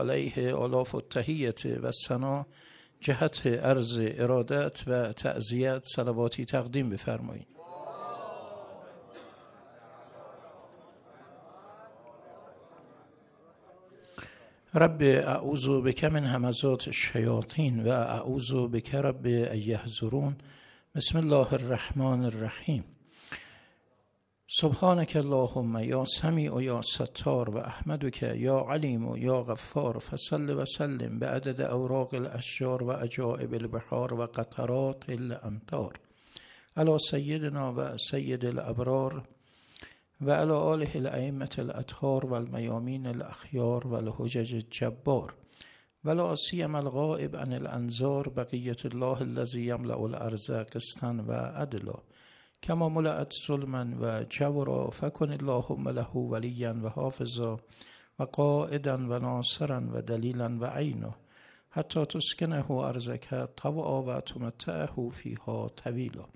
علیه آلاف التحیت و ثنا جهت عرض ارادت و تعزیت صلواتی تقدیم بفرمایید. رب اعوذ بک من همزات الشیاطین و اعوذ بک رب ان یحضرون. بسم الله الرحمن الرحیم. سبحانك اللهم یا سمیع یا ستار و احمدک یا علیم و یا غفار فصل و سلم بعدد اوراق الاشجار و عجائب البحار و قطرات الامطار علی سیدنا و سید الابرار و علی آله الائمة الاطهار و المیامین الاخیار و الحجج الجبار و لا سیما الغائب عن الانظار بقیة الله الذی یملأ الارض قسطا و عدلا کما ملأت ظلما و جورا فکن اللهم له ولیا و حافظا و قائدا و ناصرا و دلیلا و عینا حتی تسکنه ارضک طوعا و تمتعه فیها طویلا.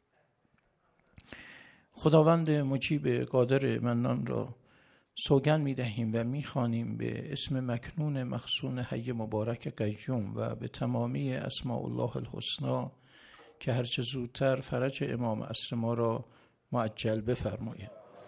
خداوند مجیب قادر منان را سوگند می دهیم و می خوانیم به اسم مکنون مخزون حی مبارک قیوم و به تمامی اسماء الله الحسنا که هرچه زودتر فرج امام عصر ما را معجل بفرماید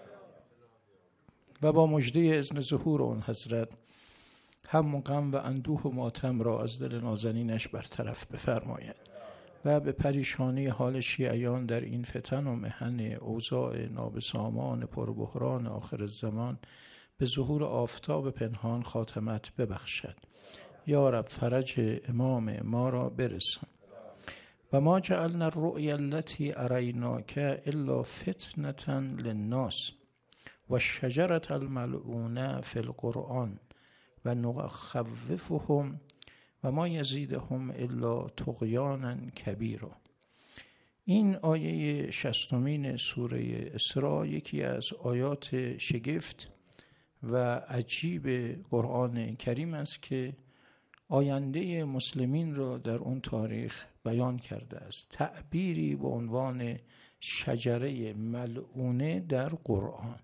و با مژده اذن ظهور آن حضرت هم و غم و اندوه و ماتم را از دل نازنینش برطرف بفرماید و به پریشانی حال شیعیان در این فتن و محن اوضاع نابسامان پربحران آخر الزمان به ظهور آفتاب پنهان خاتمت ببخشد. یا رب فرج امام ما را برسان. و ما جعلنا الرؤیا التي اریناک الا فتنة للناس و الشجرة الملعونه فی القرآن و نخوفهم و ما یزیدهم الا طغیانا کبیرا. این آیه 60 سوره اسراء یکی از آیات شگفت و عجیب قرآن کریم است که آینده مسلمین را در اون تاریخ بیان کرده است. تعبیری به عنوان شجره ملعونه در قرآن.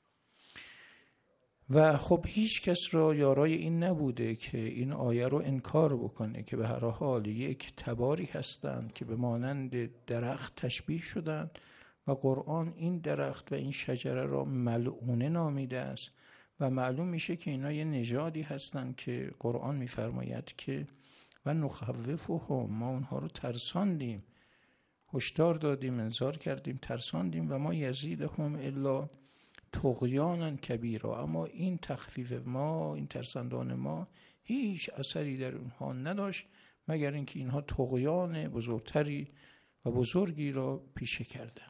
و خب هیچ کس را یارای این نبوده که این آیه رو انکار بکنه که به هر حال یک تباری هستند که به مانند درخت تشبیه شدند و قرآن این درخت و این شجره را ملعونه نامیده است و معلوم میشه که اینا یه نژادی هستند که قرآن میفرماید که و نخوفهم، ما اونها رو ترساندیم، هشدار دادیم، انذار کردیم، ترساندیم و ما یزیدهم الا طغیانا کبیرا. اما این تخفیف ما، این ترساندن ما هیچ اثری در اونها نداشت مگر اینکه اینها طغیان بزرگتری و بزرگی را پیشه کردند.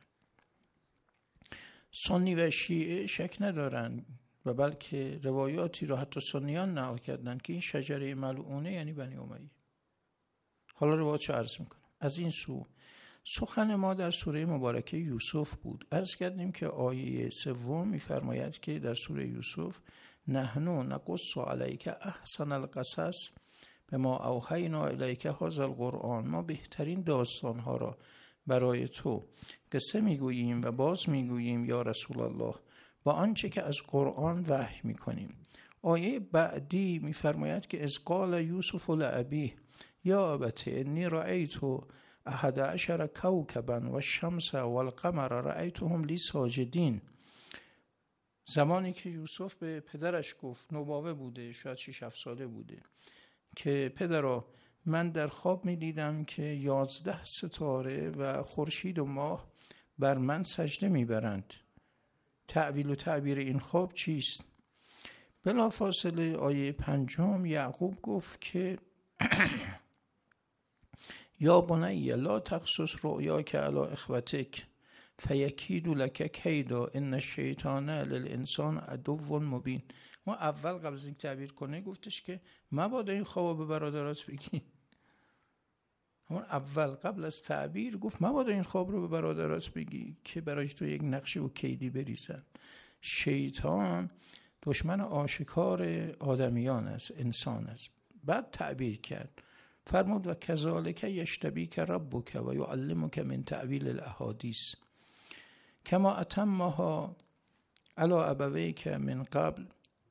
سنی و شیعه شک ندارند و بلکه روایاتی را حتی سنیان نقل کردند که این شجره ملعونه یعنی بنی امیه. حالا روایاتشو عرض میکنم. از این سو سخن ما در سوره مبارکه یوسف بود. عرض کردیم که آیه 3 میفرماید که در سوره یوسف نحن نقص علیک احسن القصص بما اوحینا الیک هذا القرآن، ما بهترین داستانها را برای تو قصه میگوییم و باز میگوییم یا رسول الله با آنچه که از قرآن وحی میکنیم. آیه بعدی میفرماید که اذ قال یوسف لابیه یا ابت انی رأیت 11 کوکبا و الشمس و القمر رأیتهم لی ساجدین. زمانی که یوسف به پدرش گفت، نوباوه بوده، شاید 6-7 ساله بوده، که پدرا من در خواب می دیدم که 11 ستاره و خورشید و ماه بر من سجده می برند. تأویل و تعبیر این خواب چیست؟ بلا فاصله آیه 5 یعقوب گفت که یا بنی لا تقصص رؤیاک علی اخوتک فیکیدوا لک کیدا ان الشیطان للانسان عدو مبین. ما اول قبل از اینکه تعبیر کنه گفتش که مبادا این خواب به برادرات بگی. همون اول قبل از تعبیر گفت مبادا این خواب رو به برادرات بگی که برای تو یک نقشه و کیدی بریزن. شیطان دشمن آشکار آدمیان است، انسان است. بعد تعبیر کرد، فرمود و کذالک یجتبیک ربک و یعلمک من تأویل الاحادیث کما اتمها علی ابویک من قبل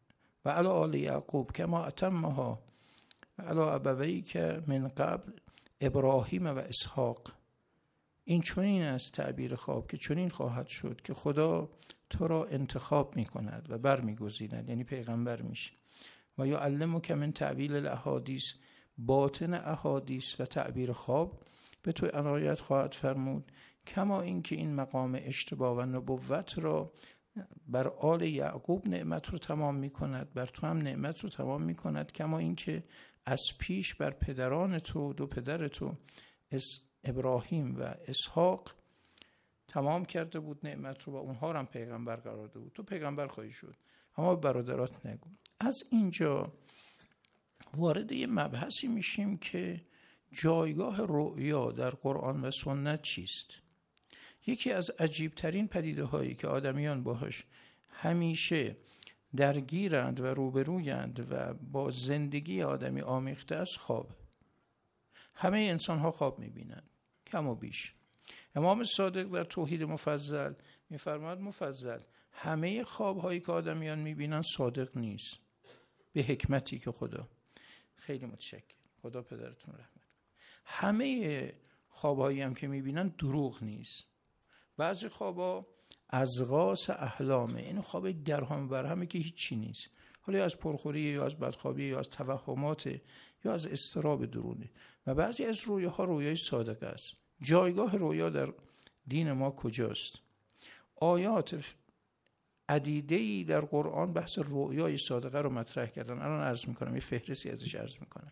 و علی آل یعقوب کما اتمها علی ابویک من قبل ابراهیم و اسحاق. این چنین است تعبیر خواب که چنین خواهد شد که خدا تو را انتخاب می کند و برمیگزیند، یعنی پیغمبر میشه. و یعلمک من تعبیل الاحادیث، باطن احادیث و تعبیر خواب به تو عنایت خواهد فرمود. کما اینکه این مقام اشتباه و نبوت را بر آل یعقوب نعمت رو تمام می کند، بر تو هم نعمت رو تمام می کند. کما اینکه از پیش بر پدران تو، دو پدر تو ابراهیم و اسحاق تمام کرده بود نعمت رو و اونها رو هم پیغمبر قرار داده بود. تو پیغمبر خواهی شد، اما برادرات نگو. از اینجا وارد یه مبحثی میشیم که جایگاه رؤیا در قرآن و سنت چیست. یکی از عجیبترین پدیده هایی که آدمیان باهاش همیشه درگیرند و روبرویند و با زندگی آدمی آمیخته است خواب. همه انسان ها خواب میبینند، کم و بیش. امام صادق در توحید مفضل میفرماید مفضل همه خواب هایی که آدمیان میبینن صادق نیست، به حکمتی که خدا. خیلی متشکر، خدا پدرتون رحمت کنه. همه خواب هایی هم که میبینن دروغ نیست. بعضی خوابا ازغاس احلامه، این خواب درهم برهمه که هیچی نیست، حالا یا از پرخوری یا از بدخوابی یا از توهمات یا از اضطراب درونه. و بعضی از رویاها رویای صادق است. جایگاه رویا در دین ما کجاست؟ آیات عدیده‌ای در قرآن بحث رویای صادقه رو مطرح کردن. الان عرض میکنم، یه فهرستی ازش عرض میکنم.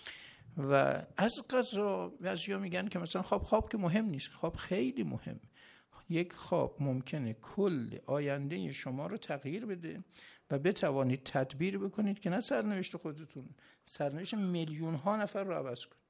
و از قضا بعضیا میگن که مثلا خواب که مهم نیست. خواب خیلی مهم. یک خواب ممکنه کل آینده شما رو تغییر بده و بتوانید تدبیر بکنید که نه سرنوشت خودتون، سرنوشت میلیون ها نفر رو عوض کنید.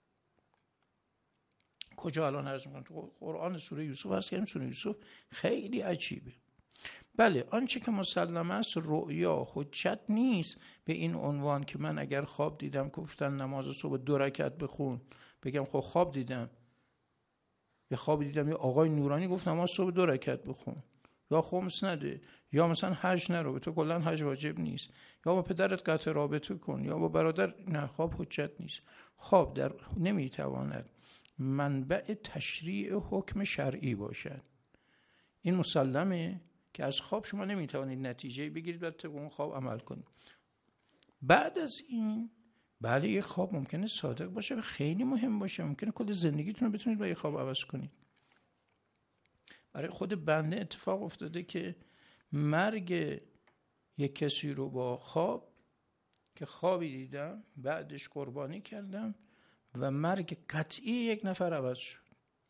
کجا الان عرض میکنم؟ تو قرآن سوره یوسف هست که سوره یوسف خیلی عجیبه. بله، آنچه که مسلم است رؤیا حجت نیست به این عنوان که من اگر خواب دیدم گفتن نماز صبح 2 رکعت بخون، بگم خب خواب دیدم. یه خواب دیدم یه آقای نورانی گفت نماز صبح 2 رکعت بخون، یا خمس نده، یا مثلا حج نرو، به تو کلا حج واجب نیست، یا با پدرت قطع رابطه کن، یا با برادر. نه، خواب حجت نیست. خواب در نمیتواند منبع تشریع حکم شرعی باشد. این مسلمه که از خواب شما نمیتوانید نتیجه بگیرید و طبق اون خواب عمل کنید. بعد از این بله، یه خواب ممکنه صادق باشه و خیلی مهم باشه، ممکنه کل زندگیتون رو بتونید با یه خواب عوض کنید. برای خود بنده اتفاق افتاده که مرگ یک کسی رو با خواب که خوابی دیدم بعدش قربانی کردم و مرگ قطعی یک نفر عوض شد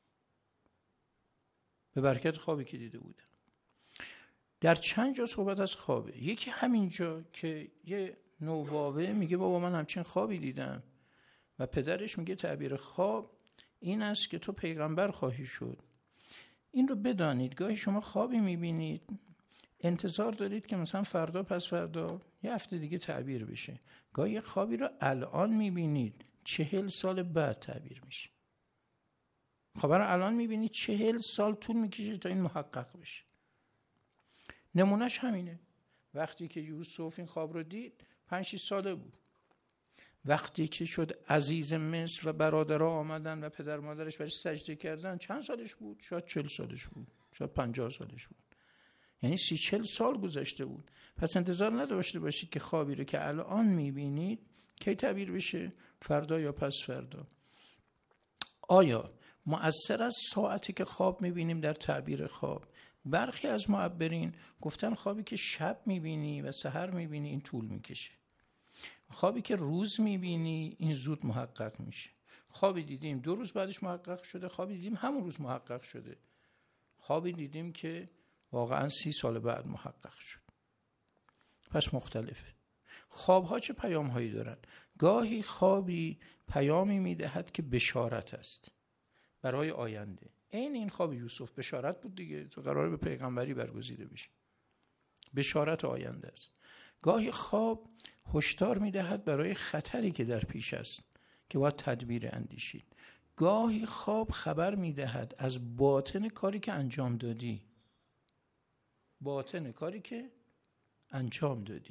به برکت خوابی که دیده بودم. در چند جا صحبت از خوابه. یکی همین جا که یه نوباوه میگه بابا من همچین خوابی دیدم و پدرش میگه تعبیر خواب این است که تو پیغمبر خواهی شد. این رو بدانید، گاهی شما خوابی میبینید انتظار دارید که مثلا فردا پس فردا یه هفته دیگه تعبیر بشه. گاهی خوابی رو الان میبینید 40 سال بعد تعبیر میشه. خبر الان میبینید 40 سال طول میکشه تا این محقق بشه. نمونهش همینه. وقتی که یوسف این خواب رو دید 5-6 ساله بود. وقتی که شد عزیز مصر و برادرها آمدن و پدر مادرش برش سجده کردن چند سالش بود؟ شاید 40 سالش بود، شاید 50 سالش بود. یعنی 30-40 سال گذشته بود. پس انتظار نداشته باشید که خوابی رو که الان میبینید کی تعبیر بشه؟ فردا یا پس فردا. آیا مؤثر از ساعتی که خواب میبینیم در تعبیر خواب؟ برخی از معبرین گفتن خوابی که شب میبینی و سحر میبینی این طول میکشه. خوابی که روز میبینی این زود محقق میشه. خوابی دیدیم 2 روز بعدش محقق شده، خوابی دیدیم همون روز محقق شده، خوابی دیدیم که واقعا 30 سال بعد محقق شد. پس مختلفه. خوابها چه پیامهایی دارن؟ گاهی خوابی پیامی میدهد که بشارت است برای آینده. این خواب یوسف بشارت بود دیگه، تو قراره به پیغمبری برگزیده بشی، بشارت آینده است. گاهی خواب هشدار میدهد برای خطری که در پیش است که باید تدبیر اندیشید. گاهی خواب خبر میدهد از باطن کاری که انجام دادی، باطن کاری که انجام دادی.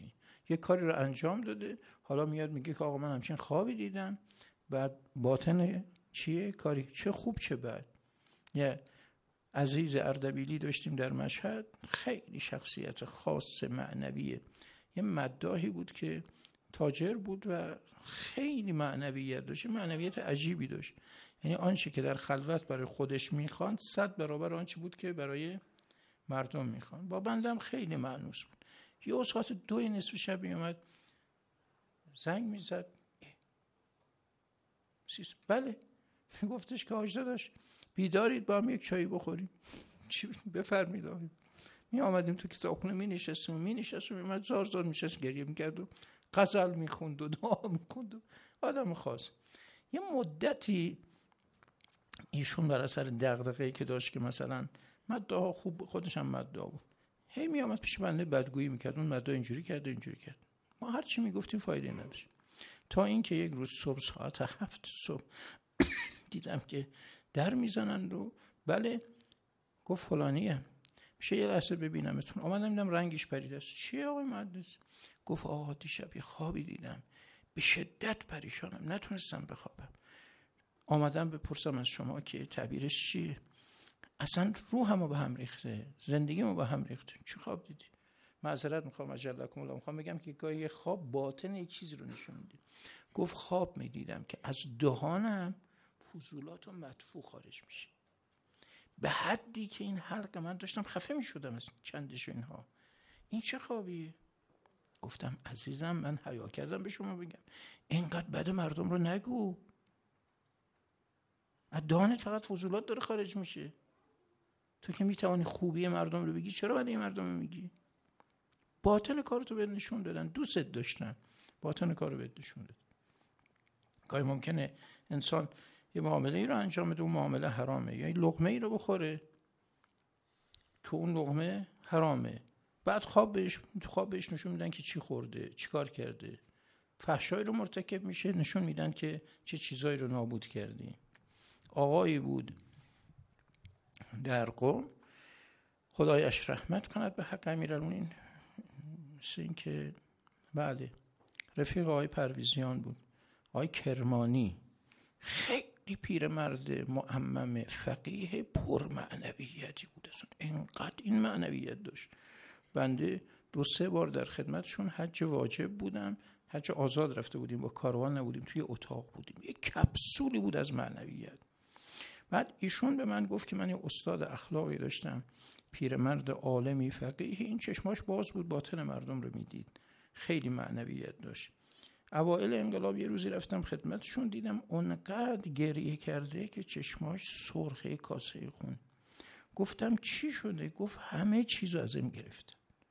یه کاری رو انجام داده، حالا میاد میگه که آقا من همچین خوابی دیدم، بعد باطن چیه کاری، چه خوب چه بد. یه عزیز اردبیلی داشتیم در مشهد، خیلی شخصیت خاص معنویه، یه مداحی بود که تاجر بود و خیلی معنویت داشت، معنویت عجیبی داشت. یعنی آنچه که در خلوت برای خودش میخواند 100 برابر آنچه بود که برای مردم میخواند. با بندم خیلی مانوس بود. یه ساعت 2 نصف شب میومد زنگ میزد، بله، گفتش که حاج داداش بیدارید با هم یک چایی بخوریم؟ چی بفرمایید. می آمدیم تو کتابخونه می نشستیم میومد زار زار میشست گریه میکرد و غزل میخوند و دعا میخوند و آدم خاص. یه مدتی ایشون بر اثر دغدغه‌ای که داشت که مثلا مدعا خوب، خودش هم مدعا بود، هی می آمد پیش بنده بدگویی میکرد، اون مدعا اینجوری کرد. ما هر چی میگفتیم فایده نداشت. تا اینکه یک روز صبح ساعت 7 صبح دیدم که در میزنن و بله، گفت فلانیه، میشه یه لحظه ببینمتون. اومدم دیدم رنگش پریده است. چیه آقای مهندس؟ گفت آقا دیشب یه خوابی دیدم، به شدت پریشانم، نتونستم بخوابم. آمدم بپرسم از شما که تعبیرش چیه؟ اصلا روحمو به هم ریخته، زندگیمو به هم ریخته. چی خواب دیدی؟ معذرت میخوام اجلکم الله، میخوام بگم که گاهی یه خواب باطن یک چیزی رو نشون میده. گفت خواب میدیدم که از دهانم فضولات و مدفوع خارج میشه، به حدی که این حلقه من داشتم خفه میشدم از چندش اینها. این چه خوابیه؟ گفتم عزیزم من حیا کردم به شما بگم اینقدر بد مردم رو نگو، از دهانت فقط فضولات داره خارج میشه. تو که میتوانی خوبی مردم رو بگی، چرا بد این مردم رو میگی؟ باطن کارتو بهت نشون دادن، دوست داشتن، باطن کارو بهت نشون دادن. گاهی ممکنه انسان یه معامله ای رو انجام بده، اون معامله حرامه، یا لقمه ای رو بخوره که اون لقمه حرامه، بعد خواب بهش نشون میدن که چی خورده، چی کار کرده، فحشایی رو مرتکب میشه، نشون میدن که چه چیزایی رو نابود کردی. آقایی بود در قم، خدایش رحمت کند به حق امیرالمومنین، مثل این که بله رفیق آقای پرویزیان بود، آقای کرمانی، خیلی پیرمرد معمم فقیه پر معنویتی بود. اصلا اینقدر این معنویت داشت. بنده 2-3 بار در خدمتشون حج واجب بودم، حج آزاد رفته بودیم، با کاروان نبودیم، توی اتاق بودیم، یک کپسولی بود از معنویت. بعد ایشون به من گفت که من یه استاد اخلاقی داشتم، پیرمرد عالمی فقیه، این چشماش باز بود، باطن مردم رو میدید، خیلی معنویت داشت. اوائل انقلاب یه روزی رفتم خدمتشون، دیدم اونقدر گریه کرده که چشماش سرخه کاسه خون. گفتم چی شده؟ گفت همه چیزو ازم گرفت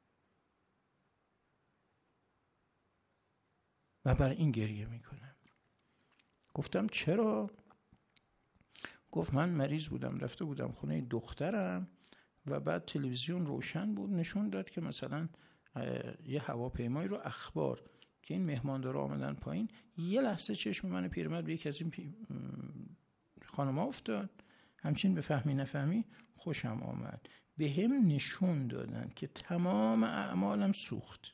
و برای این گریه میکنم. گفتم چرا؟ گفت من مریض بودم، رفته بودم خونه دخترم و بعد تلویزیون روشن بود، نشون داد که مثلا یه هواپیمایی رو اخبار که این مهماندارا آمدن پایین، یه لحظه چشم من پیرمرد به یک از این خانم‌ها افتاد، همچین به فهمی نفهمی خوشم آمد. به هم نشون دادن که تمام اعمالم سوخت،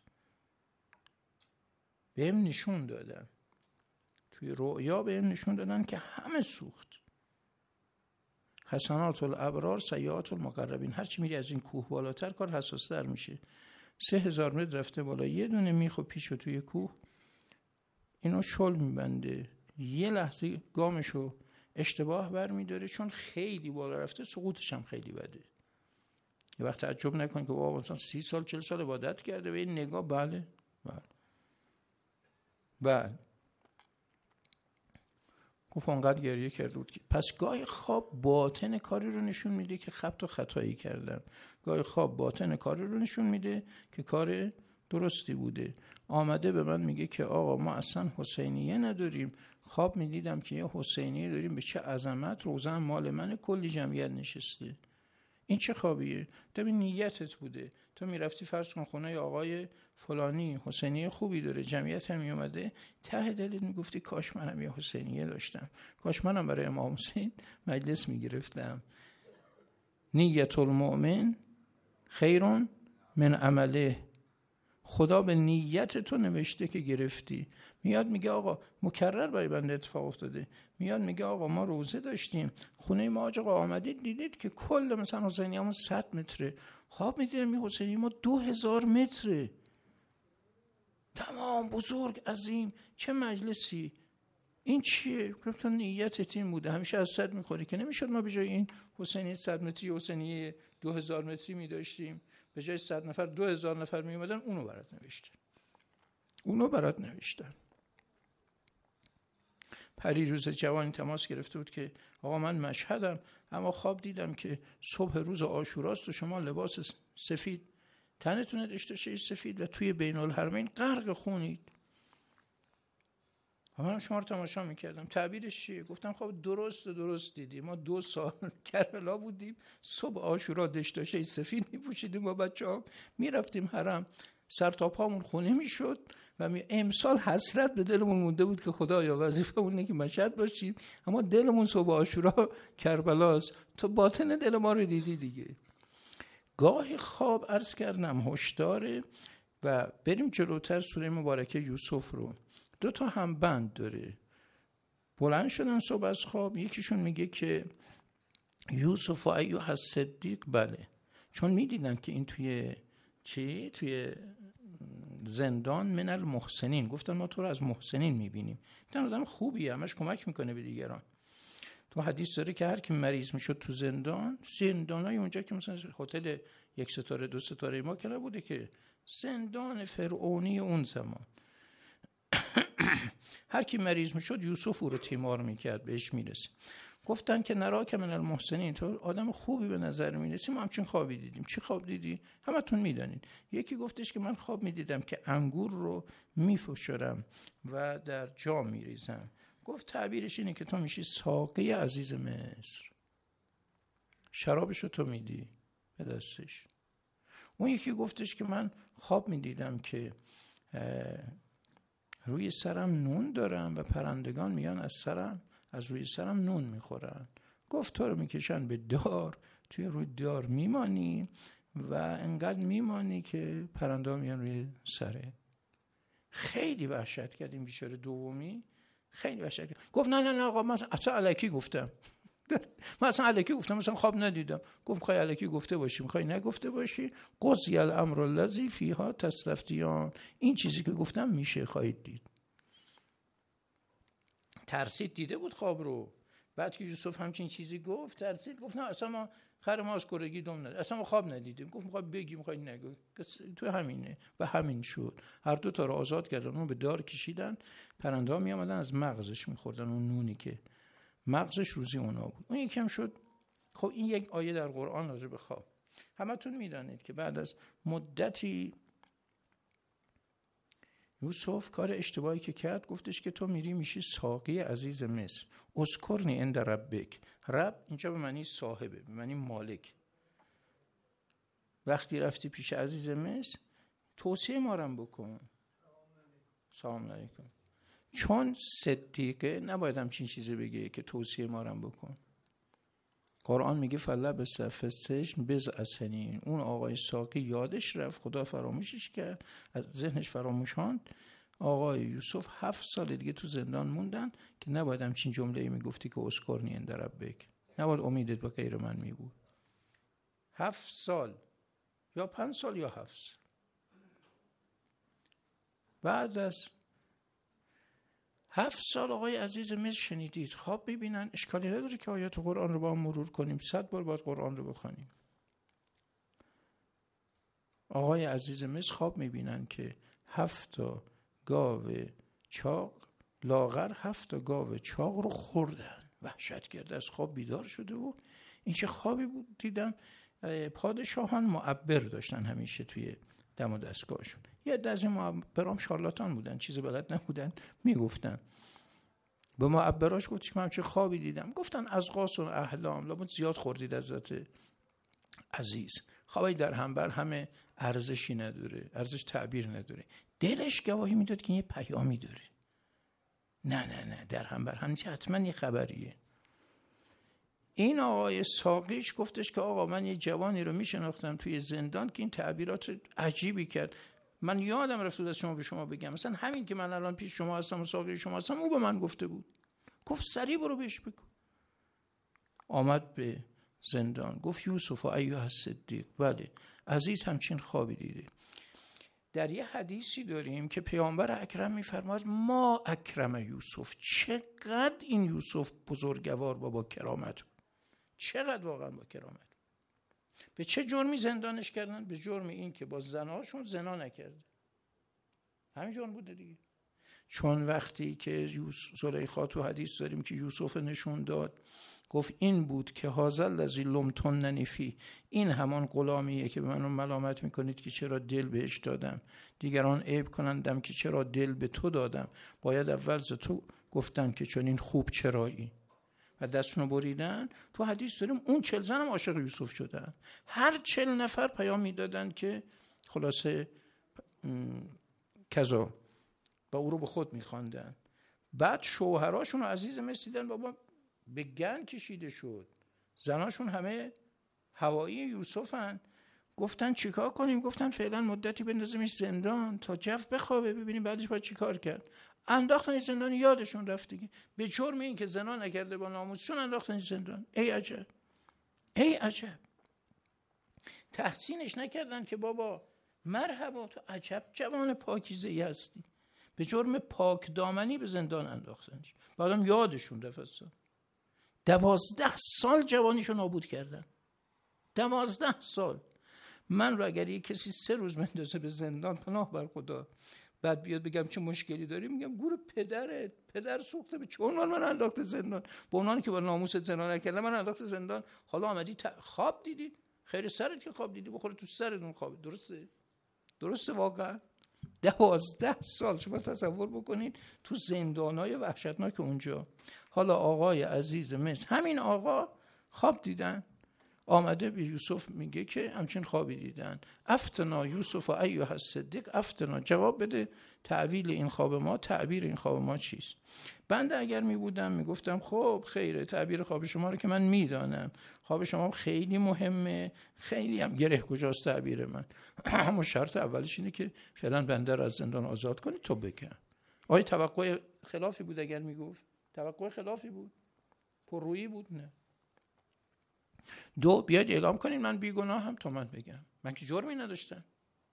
به هم نشون دادن، توی رؤیا به هم نشون دادن که همه سوخت. حسنات الابرار سیئات المقربین، هرچی میری از این کوه بالاتر کار حساس‌تر میشه. 3000 متر رفته بالا، یه دونه میخ و پیشو توی کوه، اینو شل میبنده، یه لحظه گامشو اشتباه برمیداره، چون خیلی بالا رفته، سقوطش هم خیلی بده. یه وقت تعجب نکن که بابا مثلا 30 سال 40 سال عبادت کرده به این نگاه. بله گفت انقدر گریه کرده بود. پس گاهی خواب باطن کاری رو نشون میده که خبط و خطایی کردم، گاهی خواب باطن کاری رو نشون میده که کار درستی بوده. آمده به من میگه که آقا ما اصلا حسینیه نداریم، خواب میدیدم که یه حسینیه داریم، به چه عظمت، روزه مال من، کلی جمعیت نشسته. این چه خوابیه؟ تو به نیتت بوده، تو میرفتی فرض کن خونه آقای فلانی حسینیه خوبی داره، جمعیت هم میومده، ته دلت میگفتی کاش منم یه حسینیه داشتم، کاش منم برای امام حسین مجلس میگرفتم. نیت المؤمن خیرون من عمله خدا به نیت تو نوشته که گرفتی. میاد میگه آقا مکرر برای بنده اتفاق افتاده، میاد میگه آقا ما روزه داشتیم خونه ما، آقا آمدید دیدید که کل مثلا حسینیامون 100 متره، خواب میدیدیم این حسینی ما 2000 متره، تمام بزرگ عظیم، چه مجلسی. این چیه؟ گفتم نیتت این بوده، همیشه از 100 میخوری که نمیشد ما به جای این حسینی 100 متری حسینی 2000 متری میداشتیم، به جای 100 نفر 2000 نفر میومدن، اونو برات نوشتن. پریروز جوانی تماس گرفته بود که آقا من مشهدم اما خواب دیدم که صبح روز عاشوراست و شما لباس سفید تنتون داشته باشید سفید و توی بین الحرمین غرق خونید. من شما رو تماشا میکردم، تعبیرش چیه؟ گفتم خب درست دیدی، ما 2 سال کربلا بودیم، صبح عاشورا دشتاشه سفید میپوشیدیم با بچه‌ها، میرفتیم حرم، سر تا پامون خونه میشد و امسال حسرت به دلمون مونده بود که خدایا وظیفه‌مون اینه که مشهد باشیم، اما دلمون صبح عاشورا کربلاست. تو باطن دل ما رو دیدی دیگه. گاهی خواب عرض کردم هشداره. و بریم جلوتر، سوره مبارکه یوسف رو 2 تا هم بند داره. بلند شدن صبح از خواب، یکیشون میگه که یوسف ایها الصدیق، بله، چون میدیدن که این توی زندان من المحسنین، گفتن ما تو رو از محسنین میبینیم، این آدم خوبیه، همش کمک میکنه به دیگران. تو حدیث داره که هر کی مریض میشد تو زندانای اونجا که مثلا هتل 1 ستاره 2 ستاره ما که نبوده، که زندان فرعونی اون زمان، هر کی مریض میشد یوسف او رو تیمار میکرد، بهش میرسیم. گفتن که نراک من المحسنین، تو آدم خوبی به نظر میرسی، ما همچین خوابی دیدیم. چی خواب دیدی؟ همتون میدانین. یکی گفتش که من خواب میدیدم که انگور رو میفشرم و در جام میریزم. گفت تعبیرش اینه که تو میشی ساقی عزیز مصر، شرابشو تو میدی به دستش. اون یکی گفتش که من خواب میدیدم که روی سرم نون دارم و پرندگان میان از روی سرم نون میخورن. گفت تو رو میکشن به دار، توی روی دار میمانی و انقدر میمانی که پرنده میان روی سره. خیلی وحشت کردیم بیچاره دومی، خیلی وحشت کرد. گفت نه آقا من اصلا الکی گفتم من اصلا الکی گفتم، مثلا خواب ندیدم. گفت میخوای الکی گفته باشی میخوای نگفته باشی، قضی الامر الذی فیها تستفتیان، این چیزی که گفتم میشه خواهید دید. ترسید، دیده بود خواب رو. بعد که یوسف همچین چیزی گفت ترسید، گفت نه اصلا ما خر ما از کرگی دم ندید، اصلا ما خواب ندیدیم. گفت میخوای بگی میخوای نگو، تو همینه. و همین شد. هر 2 تا رو آزاد کردن، اون به دار کشیدن، پرنده ها می آمدن از مغزش میخوردن، اون نونی که مغزش روزی اونا بود. اون یکم شد. خب این یک آیه در قرآن راجع به خواب. همتون میدانید که بعد از مدتی یوسف کار اشتباهی که کرد، گفتش که تو میشی ساقی عزیز مصر. اذکرنی عند ربک. رب اینجا به معنی صاحبه، به معنی مالک. وقتی رفتی پیش عزیز مصر توصیه ما رو بکن. سلام علیکم. چون صدیقه نباید همچین چیزی بگه که توصیه ما رو بکن. قرآن میگه فلبث فی السجن بضع سنین. اون آقای ساقی یادش رفت، خدا فراموشش کرد، از ذهنش فراموشاند. آقای یوسف 7 سال دیگه تو زندان موندن که نباید همچین جمله‌ای میگفتی که اذکرنی عند ربک، نباید امیدت به غیر من میبود. 7 سال یا 5 سال یا 7 سال. بعد از 7 سال آقای عزیز مصر شنیدید خواب ببینن، اشکالی نداره که آیات قرآن رو با هم مرور کنیم، 100 بار باید قرآن رو بخونیم. آقای عزیز مصر خواب میبینن که 7 گاو چاق لاغر 7 گاو چاق رو خوردن. وحشت کرده، از خواب بیدار شده و این چه خوابی بود دیدم. پادشاهان معبر داشتن همیشه توی دم و دستگاهشون. یه عده از این معبرام شارلاتان بودن، چیز بلد نبودن، میگفتن. به معبراش گفتش من چه خوابی دیدم. گفتن از قاس و احلام، لابد زیاد خوردید حضرت عزیز. خوابی در هم بر همه ارزشی نداره، ارزش تعبیر نداره. دلش گواهی میداد که یه پیامی داره. نه در هم بر هم حتما یه خبریه. این آقای ساقیش گفتش که آقا من یه جوانی رو میشناختم توی زندان که این تعبیرات عجیبی کرد. من یادم رفت از شما به شما بگم، مثلا همین که من الان پیش شما هستم و ساقی شما هستم، او به من گفته بود، گفت سریع برو بهش بگو. آمد به زندان گفت یوسف ایها الصدیق، بله عزیز همچین خوابی دیده. در یه حدیثی داریم که پیامبر اکرم میفرماد ما اکرم یوسف، چقدر این یوسف بزرگوار و با کرامت بود، چقدر واقعا با کرامت. به چه جرمی زندانش کردن؟ به جرم این که با زناشون زنا نکرده، همین جرم بوده دیگه. چون وقتی که زلیخا تو حدیث داریم که یوسف نشون داد، گفت این بود که هذا الذی لمتننی فیه، این همان غلامیه که به من ملامت میکنید که چرا دل بهش دادم، دیگران عیب کنندم که چرا دل به تو دادم، باید اول ز تو گفتم که چون این خوب چرایی. و دستونو بریدن. تو حدیث داریم اون 40 زن هم عاشق یوسف شدن، هر 40 نفر پیام میدادن که خلاصه کذا، و او رو به خود میخواندن. بعد شوهراشون رو عزیز مصر دیدن بابا به گن کشیده شد، زناشون همه هوایی یوسفن، گفتن چیکار کنیم؟ گفتن فعلا مدتی بندازیمش زندان تا جف بخوابه ببینیم بعدش باید چیکار کرد. انداختنش زندان، یادشون رفت دیگه، به جرم این که زنا نکرده با ناموسشون انداختنش زندان. ای عجب، ای عجب، تحسینش نکردن که بابا مرحبا تو عجب جوان پاکیزه‌ای هستی، به جرم پاک دامنی به زندان انداختنش. بعدم یادشون رفت 12 سال جوانیشو نابود کردن، 12 سال. من رو اگر یک کسی 3 روز بندازه به زندان، پناه بر خدا، بعد بیاد بگم چه مشکلی داری، میگم گور پدرت، پدر سوخته به چون من انداخته زندان، با اونانی که با ناموست زنا نکردن من انداخته زندان، حالا آمدی خواب دیدی، خیر سرت که خواب دیدی، بخوره تو سرتون خواب. درسته واقعا 12 سال شما تصور بکنید تو زندانای وحشتناک اونجا. حالا آقای عزیز مصر، همین آقا خواب دیدن، آمده به یوسف میگه که همچین خوابی دیدن. افتنا یوسف ایها الصدیق، افتنا، جواب بده تعبیر این خواب ما، تعبیر این خواب ما چیست؟ بنده اگر میبودم میگفتم خب خیره، تعبیر خواب شما رو که من میدانم، خواب شما خیلی مهمه، خیلی هم گره کجاست تعبیر من، اما شرط اولش اینه که فعلا بنده رو از زندان آزاد کنی تو بگم. آیا توقع خلافی بود؟ اگر میگفت توقع خلافی بود، پررویی بود؟ نه. 2 بیاید اعلام کنین من بیگناهم تا من بگم، من که جرمی نداشتم.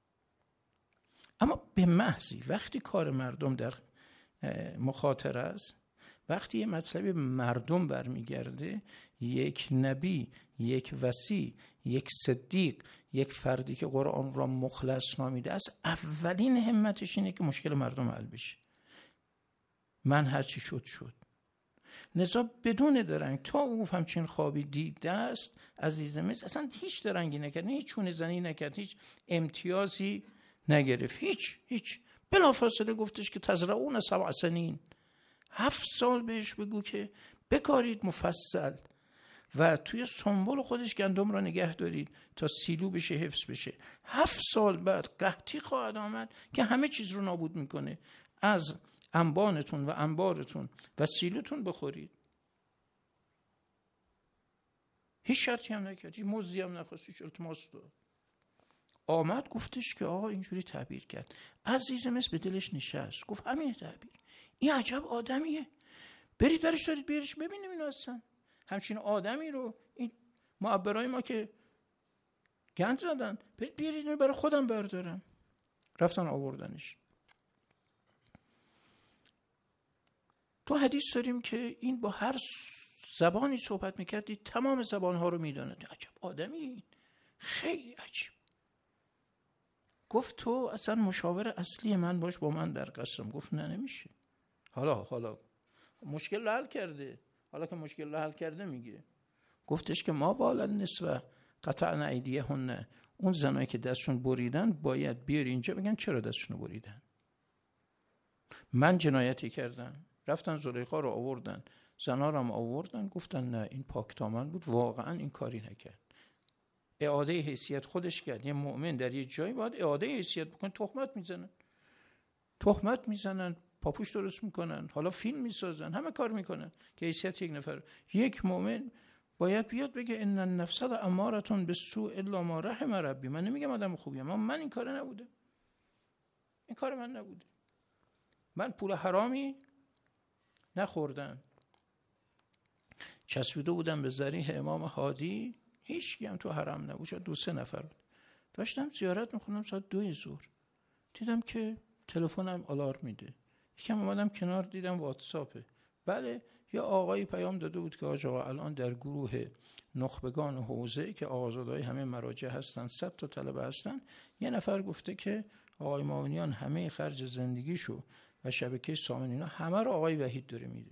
اما به محضی وقتی کار مردم در مخاطره است، وقتی یه مطلب مردم برمیگرده، یک نبی، یک وصی، یک صدیق، یک فردی که قرآن را مخلص نامیده است، اولین همتش اینه که مشکل مردم حل بشه. من هرچی شد. لذا بدون درنگ تا او همچین خوابی دیده است عزیز مصر، اصلا هیچ درنگی نکرد، هیچ چونه زنی نکرد، هیچ امتیازی نگرفت، هیچ. بلافاصله گفتش که تزرعون 7 سنین، 7 سال بهش بگو که بکارید مفصل و توی سنبل خودش گندم را نگه دارید تا سیلو بشه، حفظ بشه. 7 سال بعد قحطی خواهد آمد که همه چیز رو نابود میکنه، از انبانتون و انبارتون و سیلوتون بخورید. هیچ شرطی هم نکرد، هیچ مزدی هم نخواست، هیچ التماس داد. آمد گفتش که آقا اینجوری تعبیر کرد. عزیز مصر به دلش نشست، گفت همین تعبیر، این عجب آدمیه، برید درش دارید بیارش ببینیم اینو هستن. همچین آدمی رو این معبرای ما که گند زدن، برید بیارید اینو برای خودم بردارم. رفتن آوردنش. تو حدیث داریم که این با هر زبانی صحبت میکردی تمام زبانها رو میداند. عجب آدمی، خیلی عجیب. گفت تو اصلا مشاور اصلی من باش، با من در قصرم. گفت نه نمیشه. حالا مشکل رو حل کرده، حالا که مشکل رو حل کرده میگه، گفتش که ما بالا نسوه قطعنا ایدیهن، اون زنایی که دستشون بریدن باید بیاری اینجا بگن چرا دستشون بریدن. من جنایتی کردم. رفتن زلیخا رو آوردن، زنا رو هم آوردن، گفتن نه این پاکدامن بود، واقعا این کاری نکرد. اعاده حیثیت خودش کرد. یه مؤمن در یه جایی باید اعاده حیثیت بکنه. تهمت میزنن، پاپوش درست میکنن، حالا فیلم میسازن، همه کار میکنن که حیثیت یک نفر. یک مؤمن باید بیاد بگه ان النفس لاماره بالسوء الا ما رحم ربی. من نمیگم آدم خوبیم، اما من این کار نبوده. این کار من نبوده. من پول حرامی نخوردم. چسبیده بودم به ضریح امام هادی، هیچ کی هم تو حرم نبود، شاید 2-3 نفر بود. داشتم زیارت میخونم ساعت 2 ظهر، دیدم که تلفنم آلارم میده. یکم اومدم کنار، دیدم واتساپه. بله، یه آقایی پیام داده بود که آقا الان در گروه نخبگان حوزه که آقازادهای همه مراجع هستن، 100 تا طلبه هستن، یه نفر گفته که آقای مامونیان همه خرج زندگیشو و شبکه سامن اینا همه رو آقای وحید داره میده.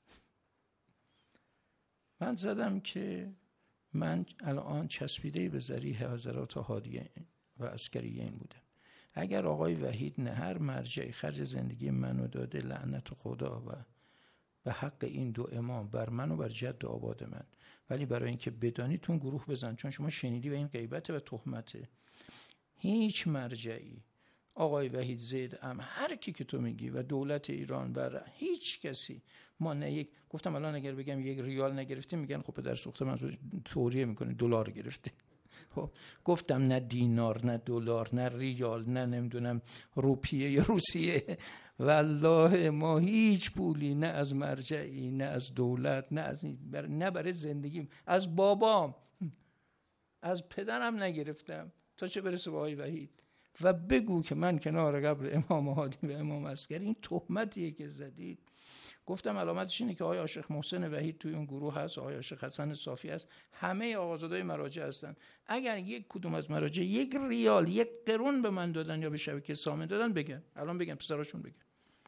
من زدم که من الان چسبیده به ذریح حضرات هادیه و عسکریین بودم. اگر آقای وحید نه هر مرجعی خرج زندگی منو داده، لعنت خدا و به حق این 2 امام بر من و بر جد آباد من. ولی برای اینکه بدانیتون گروه بزن، چون شما شنیدی و این غیبته و تهمته. هیچ مرجعی، آقای وحید زید هر کی که تو میگی و دولت ایران و هیچ کسی، ما نه یک، گفتم الان اگر بگم 1 ریال نگرفتیم میگن خب پدر سوخته منظور توریه میکنه دلار گرفته. خب گفتم نه دینار نه دلار نه ریال نه نمیدونم روپیه یا روسیه، والله ما هیچ پولی نه از مرجعی نه از دولت نه برای زندگیم از بابام از پدرم نگرفتم، تا چه برسه به آقای وحید. و بگو که من کنار قبر امام هادی و امام عسکری، این تهمتیه که زدید. گفتم علامتش اینه که آقای عاشق محسن وحید توی اون گروه هست، آقای عاشق حسن صافی هست، همه آقازادهای مراجع هستن. اگر یک کدوم از مراجع 1 ریال 1 قرون به من دادن یا به شبکه سامن دادن، بگن الان، بگن پسراشون بگن.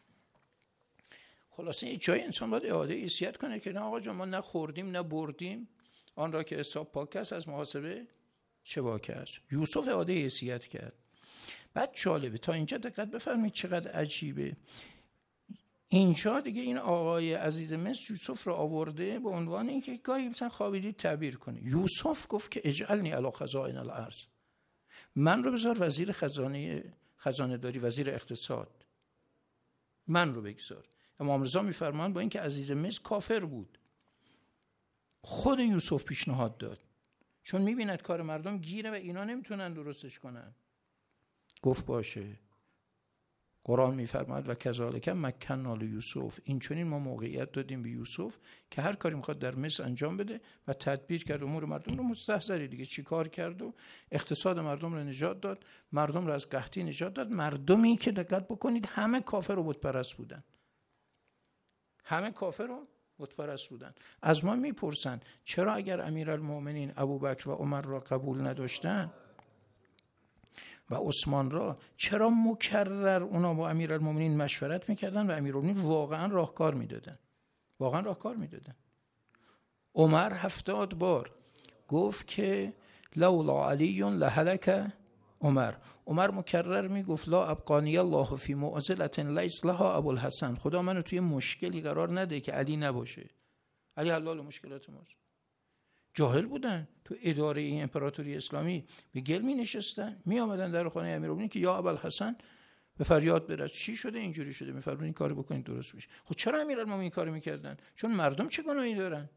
خلاصه یه جای انسان باید اعاده حیثیت کنه که نه آقا جان ما نه خوردیم نه بردیم، آن را که حساب پاک است از محاسبه چه باک است. یوسف اعاده حیثیت کرد. بعد جالبه، تا اینجا دقت بفرمایید چقدر عجیبه. اینجا دیگه این آقای عزیز مصر یوسف رو آورده به عنوان اینکه گاهی مثلا خوابیدید تعبیر کنه. یوسف گفت که اجعلنی علی خزائن الارض، من رو بذار وزیر خزانه داری، وزیر اقتصاد، من رو بگذار. امام رضا میفرمان با اینکه عزیز مصر کافر بود، خود یوسف پیشنهاد داد، چون میبیند کار مردم گیره و اینا نمیتونن درستش کنن. گفت باشه. قرآن میفرماید و کذالک مکننا لیوسف، این چنین ما موقعیت دادیم به یوسف که هر کاری میخواد در مصر انجام بده و تدبیر کرد امور مردم رو. مستحضری دیگه چی کار کرد و اقتصاد مردم رو نجات داد، مردم رو از قحطی نجات داد. مردمی که دقت بکنید همه کافر و بت پرست بودن، همه کافر و بت پرست بودن. از ما میپرسن چرا اگر امیرالمومنین ابوبکر و عمر را قبول نداشتن و عثمان را، چرا مکرر اونا با امیرالمومنین مشورت میکردن و امیرالمومنین واقعا راهکار میدادن، واقعا راهکار میدادن. عمر 70 بار گفت که لولا علی لهلک عمر مکرر میگفت لا ابقانی الله فی معضلة لیس لها ابوالحسن، خدا منو توی مشکلی قرار نده که علی نباشه. علی حلال مشکلات ماست. جاهل بودن تو اداره این امپراتوری اسلامی، به گل می نشستن، می آمدن در خانه امیرالمومنین که یا ابوالحسن به فریاد برس چی شده اینجوری شده، میفرمون این کارو بکنید درست بشه. خب چرا امیرالمومنین این کارو میکردن؟ چون مردم چه گناهی دارن؟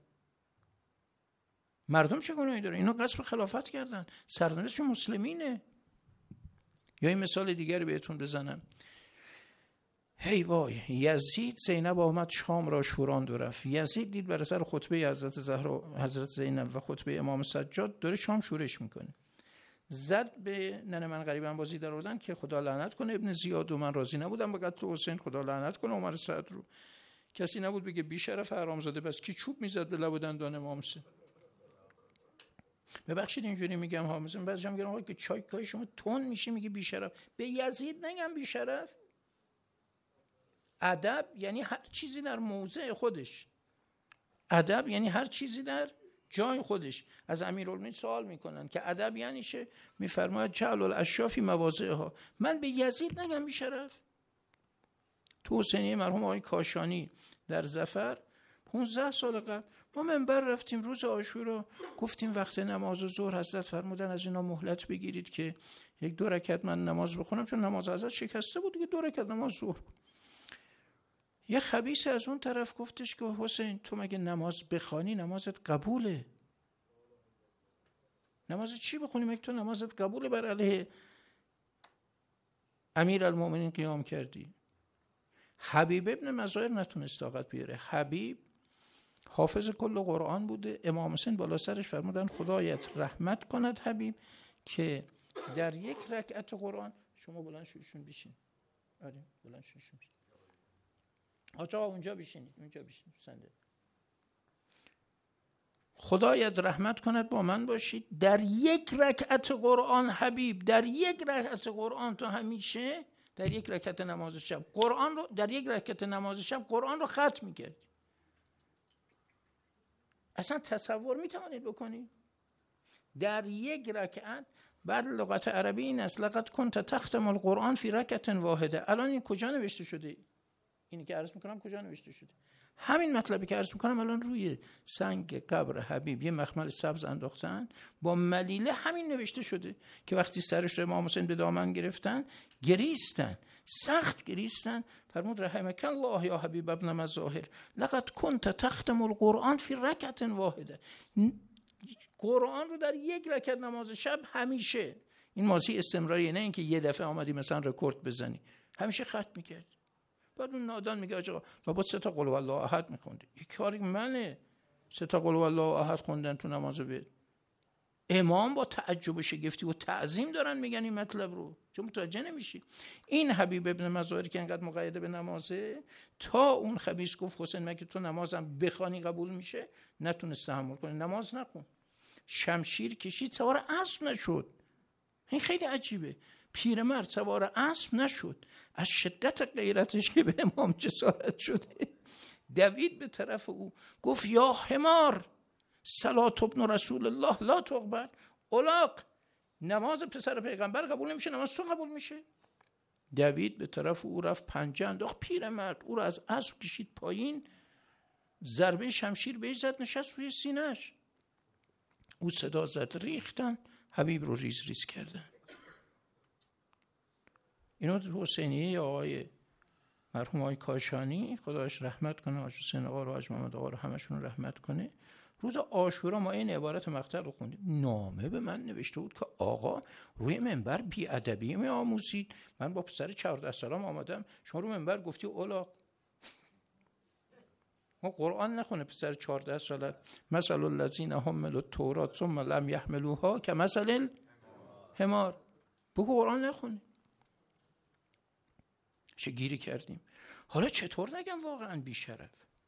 مردم چه گناهی دارن؟ اینا غصب خلافت کردن، سرنوشتشون مسلمینه. یا این مثال دیگری بهتون بزنم. هی وای، یزید زینب آمد شام را شوراند و رفت. یزید دید بر سر خطبه حضرت زهرا، حضرت زینب و خطبه امام سجاد داره شام شورش میکنه. زد به ننه من غریبم بازی در آوردن که خدا لعنت کنه ابن زیاد و من راضی نبودم با قتل حسین، خدا لعنت کنه عمر سعد رو. کسی نبود بگه بی شرف حرامزاده، بس کی چوب میزد به لب و دندان امام حسین. ببخشید اینجوری میگم ها، مثلا بعضی میگن آقا که چای شما تون میشه میگه بی شرف. به یزید نگم بی شرف. ادب یعنی هر چیزی در موضع خودش، ادب یعنی هر چیزی در جای خودش. از امیرالمومنین سوال میکنن که ادب یعنی چه؟ میفرماید جعل الاشیاء فی مواضعها. من به یزید نگم بی شرف. تو حسینیه مرحوم آقای کاشانی در ظفر 15 سال قبل ما منبر رفتیم روز عاشورا، گفتیم وقت نماز ظهر حضرت فرمودن از اینا مهلت بگیرید که 1-2 رکعت من نماز بخونم، چون نماز حضرت شکسته بود دیگه، 2 رکعت نماز ظهر. یه خبیث از اون طرف گفتش که حسین تو مگه نماز بخوانی نمازت قبوله؟ نماز چی بخونی مگه تو نمازت قبوله بر علیه امیرالمومنین قیام کردی. حبیب ابن مظاهر نتونست طاقت بیاره. حبیب حافظ کل قرآن بوده. امام حسین بالا سرش فرمودن خدایت رحمت کند حبیب که در یک رکعت قرآن. شما بلند شوشون بشین. آره بلند شوشون بشین. آقا اونجا بشینید، اونجا بشینید صندلی. خدایت رحمت کند با من باشید در یک رکعت قرآن حبیب، در یک رکعت قرآن تو همیشه در یک رکعت نماز شب قرآن رو، در یک رکعت نماز شب قرآن رو ختم می‌کردی. اصلا تصور میتوانید بکنید در یک رکعت؟ بعد لغت عربی این است لقد کنت تختم القرآن فی رکعت واحده. الان این کجا نوشته شده؟ اینی که عرض میکنم کجا نوشته شده؟ همین مطلبی که عرض میکنم الان روی سنگ قبر حبیب یه مخمل سبز انداختن با ملیله، همین نوشته شده که وقتی سرش رو امام حسین به دامن گرفتن گریستن، سخت گریستن. فرمود رحمک الله یا حبیب ابن مظاهر لقد کنت تختم القرآن فی رکعت واحده. قرآن رو در یک رکعت نماز شب همیشه، این ماضی استمراری، نه اینکه یه دفعه آمدی مثلا رکورد بزنی، همیشه ختم میکرد. بعد اون نادان میگه آقا لابد 3 تا قل هو الله احد میخوندی. یک کاری منه 3 تا قل هو الله احد خوندن تو نماز بیاد. امام با تعجب و شگفتی و تعظیم دارن میگن این مطلب رو، چون متوجه نمیشی. این حبیب ابن مظاهر که انقدر مقید به نمازه، تا اون خبیث گفت حسین مگه تو نمازم بخوانی قبول میشه، نتونست تحمل کنه، نماز نخون. شمشیر کشید سوار اسب نشد. این خیلی عجیبه. پیرمرد سوار اسب نشد، از شدت غیرتش که به امام جسارت شده دوید به طرف او گفت یا حمار صلات ابن رسول الله لا تقبل. الاغ، نماز پسر پیغمبر قبول نمیشه، نماز تو قبول میشه. دوید به طرف او رفت، پنجه انداخت. پیرمرد او را از اسب کشید پایین، ضربه شمشیر بهش زد، نشست روی سینه‌اش. او صدا زد، ریختن، حبیب رو ریز ریز کردن. اینو تو حسینیه آقای مرحوم آقای کاشانی خداش رحمت کنه، حاج حسین آقا رو، حاج محمد آقا رو، همشون رحمت کنه، روز عاشورا ما این عبارت مقطع رو خوندیم. نامه به من نوشته بود که آقا روی منبر بی‌ادبی می‌آموزید. من با پسر 14 سالم آمدم، شما رو منبر گفتی اولاغ. ما قرآن نخونه پسر 14 ساله مثل الذین حملوا التوراة ثم لم یحملوها کمثل الحمار. بگو قرآن نخونه. چه گیری کردیم. حالا چطور نگم واقعا بیشرف؟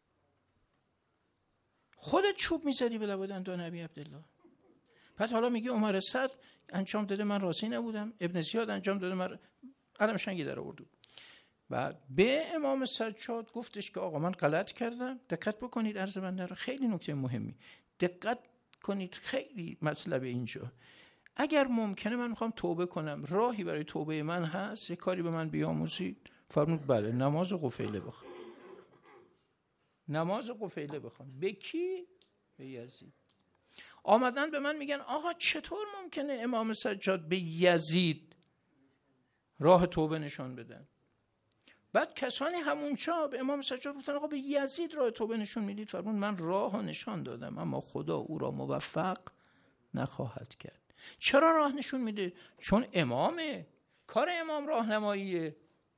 خودت چوب میزدی به لب دندان ابی عبدالله. بعد حالا میگی عمر سعد انجام داده من راضی نبودم، ابن زیاد انجام داده من علم شنگی در آورد. بعد به امام سجاد گفتش که آقا من غلط کردم. دقت بکنید عرض بنده رو، خیلی نکته مهمی، دقت کنید، خیلی مطلب اینجا. اگر ممکنه من میخوام توبه کنم، راهی برای توبه من هست، یه کاری به من بیاموزید. فرمود بله، نماز قفیله بخوام. نماز قفیله بخوام. به کی؟ به یزید. آمدن به من میگن آقا چطور ممکنه امام سجاد به یزید راه توبه نشان بدن؟ بعد کسانی همونجا به امام سجاد گفتن آقا به یزید راه توبه نشون میدید. فرمود من راه نشان دادم اما خدا او را موفق نخواهد کرد. چرا راه نشون میده؟ چون امامه، کار امام راهنماییه.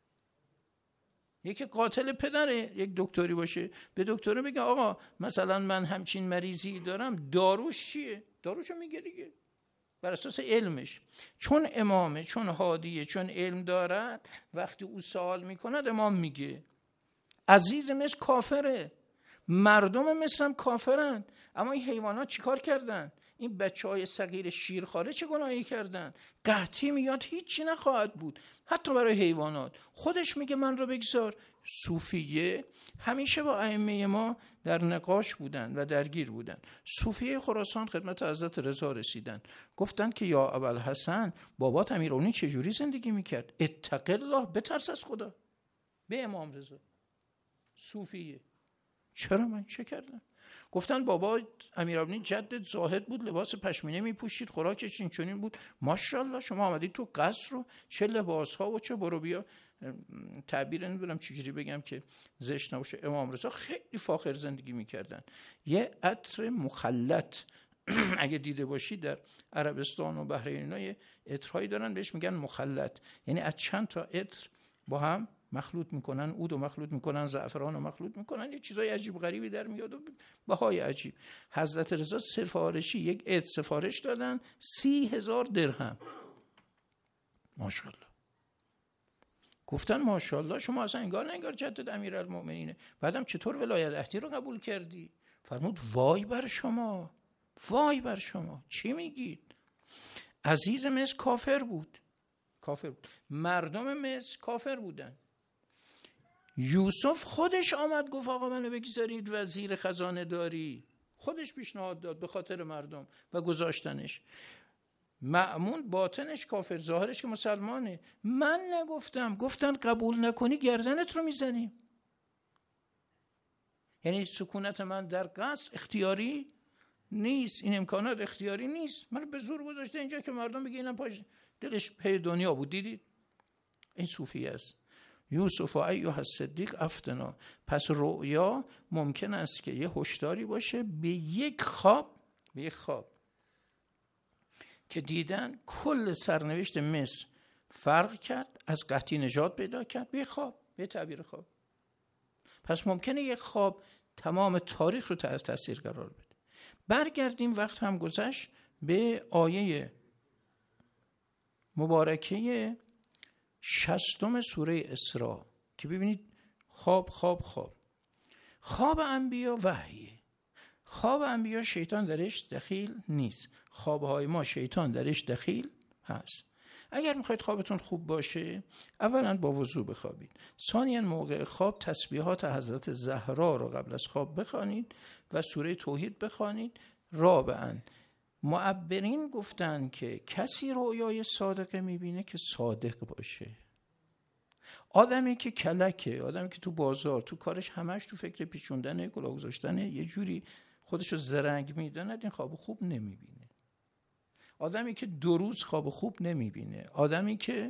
یکی قاتل پدره، یک دکتری باشه، به دکتر بگه آقا مثلا من همچین مریضی دارم، داروش چیه؟ داروشو میگه دیگه بر اساس علمش. چون امامه، چون هادیه، چون علم دارد، وقتی او سوال میکند امام میگه. عزیز مصر کافره، مردم مصر هم کافرن، اما این حیوانات چیکار کردن؟ این بچهای صغیر شیرخواره چه گناهی کردن؟ قحطی میاد هیچی نخواهد بود حتی برای حیوانات. خودش میگه من رو بگذار. صوفیه همیشه با ائمه ما در نقاش بودن و درگیر بودن. صوفیه خراسان خدمت حضرت رضا رسیدن، گفتن که یا ابوالحسن بابات امیرالمومنین چجوری زندگی میکرد؟ اتق الله، بترس از خدا. به امام رضا صوفیه. چرا من چه کردم؟ گفتن بابا امیرالمومنین جدت زاهد بود، لباس پشمینه میپوشید، خوراکش این چنین بود. ماشاءالله شما آمدید تو قصر رو، چه لباس ها و چه برو بیا. تعبیر نمیدونم چجوری بگم که زشت نباشه. امام رضا خیلی فاخر زندگی میکردن. یه عطر مخلط اگه دیده باشید در عربستان و بحرین اینا عطرهایی دارن بهش میگن مخلط، یعنی از چند تا عطر با هم مخلوط میکنن، عود و مخلوط میکنن، زعفران رو مخلوط میکنن، یه چیزای عجیب غریبی در میاد و بهای عجیب. حضرت رضا سفارشی یک عطر سفارش دادن 30,000 درهم. ماشاءالله. گفتن ماشاءالله شما اصلا انگار جدد امیرالمؤمنینه. بعدم چطور ولایت عهدی رو قبول کردی؟ فرمود وای بر شما، وای بر شما، چی میگید؟ عزیز مصر کافر بود. مردم مصر کافر بودن. یوسف خودش آمد گفت آقا منو بگذارید وزیر خزانه داری، خودش پیشنهاد داد به خاطر مردم و گذاشتنش. مأمون باطنش کافر، ظاهرش که مسلمانه. من نگفتم، گفتن قبول نکنی گردنت رو میزنیم. یعنی سکونت من در قصر اختیاری نیست، این امکانات اختیاری نیست. من به زور گذاشته اینجا که مردم بگینن پاش دلش پی دنیا بود. دیدید این صوفی است. یوسف ایها الصدیق افتنا. پس رؤیا ممکن است که یه هشداری باشه به یک خواب که دیدن کل سرنوشت مصر فرق کرد، از قحطی نجات پیدا کرد به خواب، به تعبیر خواب. پس ممکنه یک خواب تمام تاریخ رو تحت تاثیر قرار بده. برگردیم، وقت هم گذشت، به آیه مبارکه 60 سوره اسراء که ببینید خواب انبیا وحیه. خواب انبیا شیطان درش دخیل نیست، خوابهای ما شیطان درش دخیل هست. اگر میخواید خوابتون خوب باشه، اولا با وضو بخوابید، ثانیا موقع خواب تسبیحات حضرت زهرا رو قبل از خواب بخوانید و سوره توحید بخوانید. رابعا معبرین گفتن که کسی رؤیای صادقه میبینه که صادق باشه. آدمی که کلکه، آدمی که تو بازار تو کارش همش تو فکر پیچوندن کلاه گذاشتنه، یه جوری خودشو زرنگ میداند، این خواب خوب نمیبینه. آدمی که 2 روز خواب خوب نمیبینه، آدمی که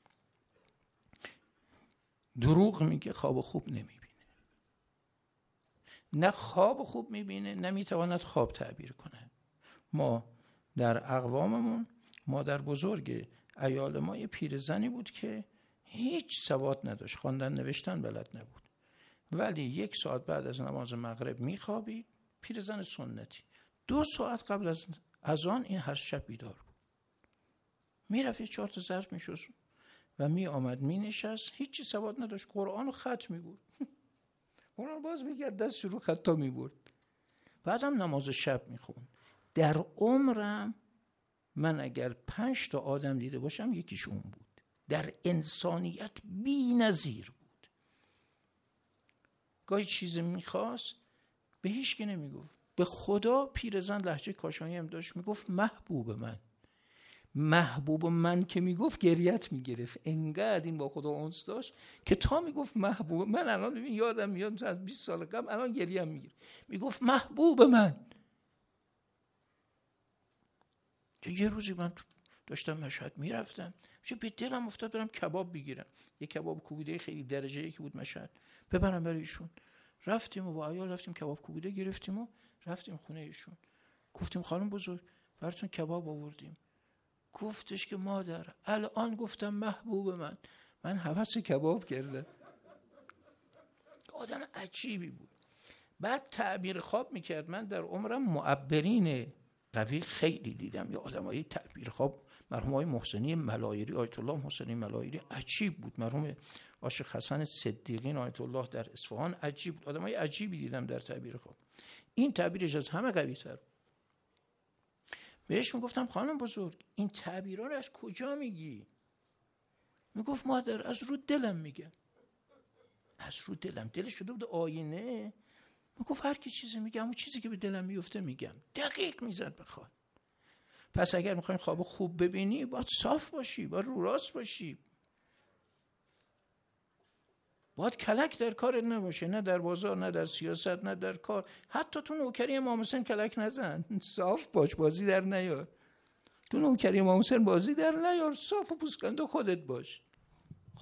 دروغ میگه خواب خوب نمیبینه. نه خواب خوب میبینه، نه میتواند خواب تعبیر کنه. ما در اقواممون، مادر بزرگ عیال ما یه پیرزنی بود که هیچ سواد نداشت، خواندن نوشتن بلد نبود، ولی 1 ساعت بعد از نماز مغرب میخوابید. پیرزن سنتی. 2 ساعت قبل از اذان این هر شب بیدار بود. میرفت یه 4 تا ظرف میشست و میآمد مینشست. هیچی سواد نداشت، قرآن رو خط میبرد. قرآن باز میکرد دستش رو خطا میبرد. بعدم نماز شب میخوند. در عمرم من اگر 5 تا آدم دیده باشم یکیش اون بود. در انسانیت بی نظیر بود. گاهی چیزی میخواست به هیچ کی نمیگفت. به خدا پیرزن لهجه کاشانی هم داشت، میگفت محبوب من که میگفت گریت میگرفت. انقدر این با خدا اونس داشت که تا میگفت محبوب من، الان ببین یادم میاد از 20 سال قبل الان گریم میگیره، میگفت محبوب من. یه روزی من داشتم مشهد میرفتم، به دلم افتاد برم کباب بگیرم. یه کباب کوبیده خیلی درجه یکی بود مشهد، ببرم برای ایشون. رفتیم و با عیال رفتیم کباب کوبیده گرفتیم و رفتیم خونه ایشون. گفتیم خانم بزرگ براتون کباب آوردیم. گفتش که مادر الان گفتم محبوب من هوس کباب کردم. آدم عجیبی بود. بعد تعبیر خواب میکرد. من در عمرم معبرین قوی خیلی دیدم، یا آدمای تعبیر خواب. مرحوم آقای محسنی ملایری، آیت الله محسنی ملایری عجیب بود. مرحوم عاشق حسن صدیقین آیت الله در اصفهان عجیب بود. آدمای عجیبی دیدم در تعبیر خواب. این تعبیرش از همه قوی تر. بهش میگفتم خانم بزرگ این تعبیرها رو از کجا میگی؟ میگفت مادر از رو دلم میگم. از رو دلم. دلش شده بود آینه. میگفت هر کی چیزی میگم اون چیزی که به دلم میفته میگم. دقیق میزد بخواد. پس اگر میخواین خواب خوب ببینی باید صاف باشی، باید رو راست باشی، باید کلک در کارت نباشه، نه در بازار، نه در سیاست، نه در کار. حتی تو نوکری امام حسین کلک نزن، صاف باش، بازی در نیار. تو نوکری امام حسین بازی در نیار، صاف و پوسکنده خودت باش.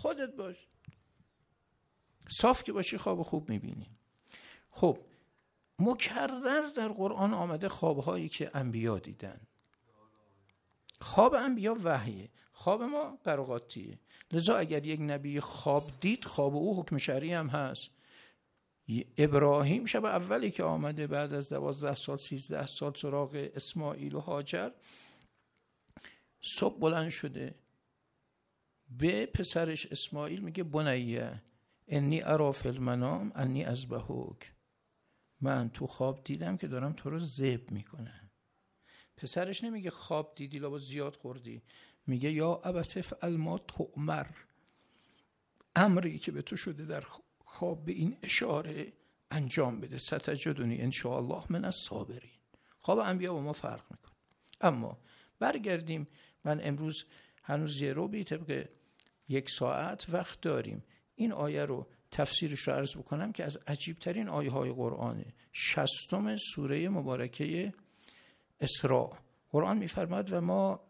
صاف که باشی خواب خوب میبینی. خب مکرر در قرآن آمده خوابهایی که انبیا دیدن. خواب انبیا وحیه، خواب ما قرقاتیه. لذا اگر یک نبی خواب دید، خواب او حکم شرعی هم هست. ابراهیم شب اولی که آمده بعد از 12 سال 13 سال سراغ اسماعیل و هاجر، صبح بلند شده به پسرش اسماعیل میگه بنیه انی ارا فی المنام انی اذبحک، من تو خواب دیدم که دارم تو رو ذبح میکنم. پسرش نمیگه خواب دیدی لابا زیاد خوردی، میگه یا ابت افعل ما تؤمر، امری که به تو شده در خواب به این اشاره انجام بده، ستجدنی ان شاء الله من الصابرین. خواب انبیا با ما فرق میکنه. اما برگردیم، من امروز هنوز یه روبی طبق 1 ساعت وقت داریم، این آیه رو تفسیرش رو عرض بکنم که از عجیبترین آیه های قرآنه. 60 سوره مبارکه اسراء. قرآن میفرماد و ما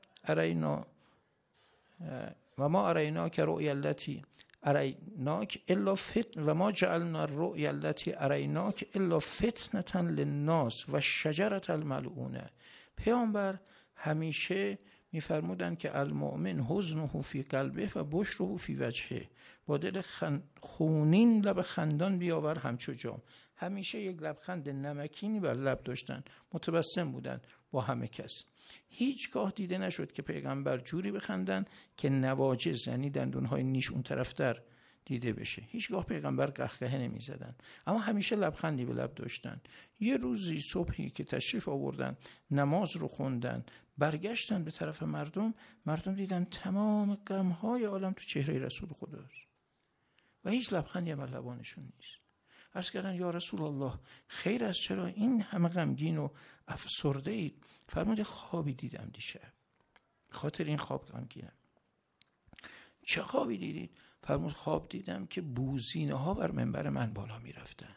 اراینا که رؤی التي اریناک الا فتن و ما جعلنا الرؤیا التي اریناک الا فتنة للناس و شجرة الملعونه. پیامبر همیشه میفرمودن که المؤمن حزنه فی قلبه و بشره فی وجهه، با دل خونین لب خندان بیاور همچو جام. همیشه یک لبخند نمکینی بر لب داشتن، متبسم بودن با همه کس. هیچگاه دیده نشد که پیغمبر جوری بخندن که نواجز یعنی دندونهای نیش اون طرفتر دیده بشه. هیچگاه پیغمبر قهقه نمی زدن، اما همیشه لبخندی به لب داشتن. یه روزی صبحی که تشریف آوردن، نماز رو خوندن، برگشتن به طرف مردم دیدن تمام غمهای عالم تو چهره رسول خداست و هیچ لبخندی هم لبانشون نیست. عرض کردن یا رسول الله خیر است، چرا این همه غمگین و افسرده اید؟ فرمود خوابی دیدم دیشب، خاطر این خواب غمگینم. چه خوابی دیدید؟ فرمود خواب دیدم که بوزینه ها بر منبر من بالا می رفتن.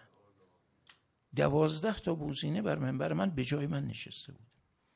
12 تا بوزینه بر منبر من به جای من نشسته بود.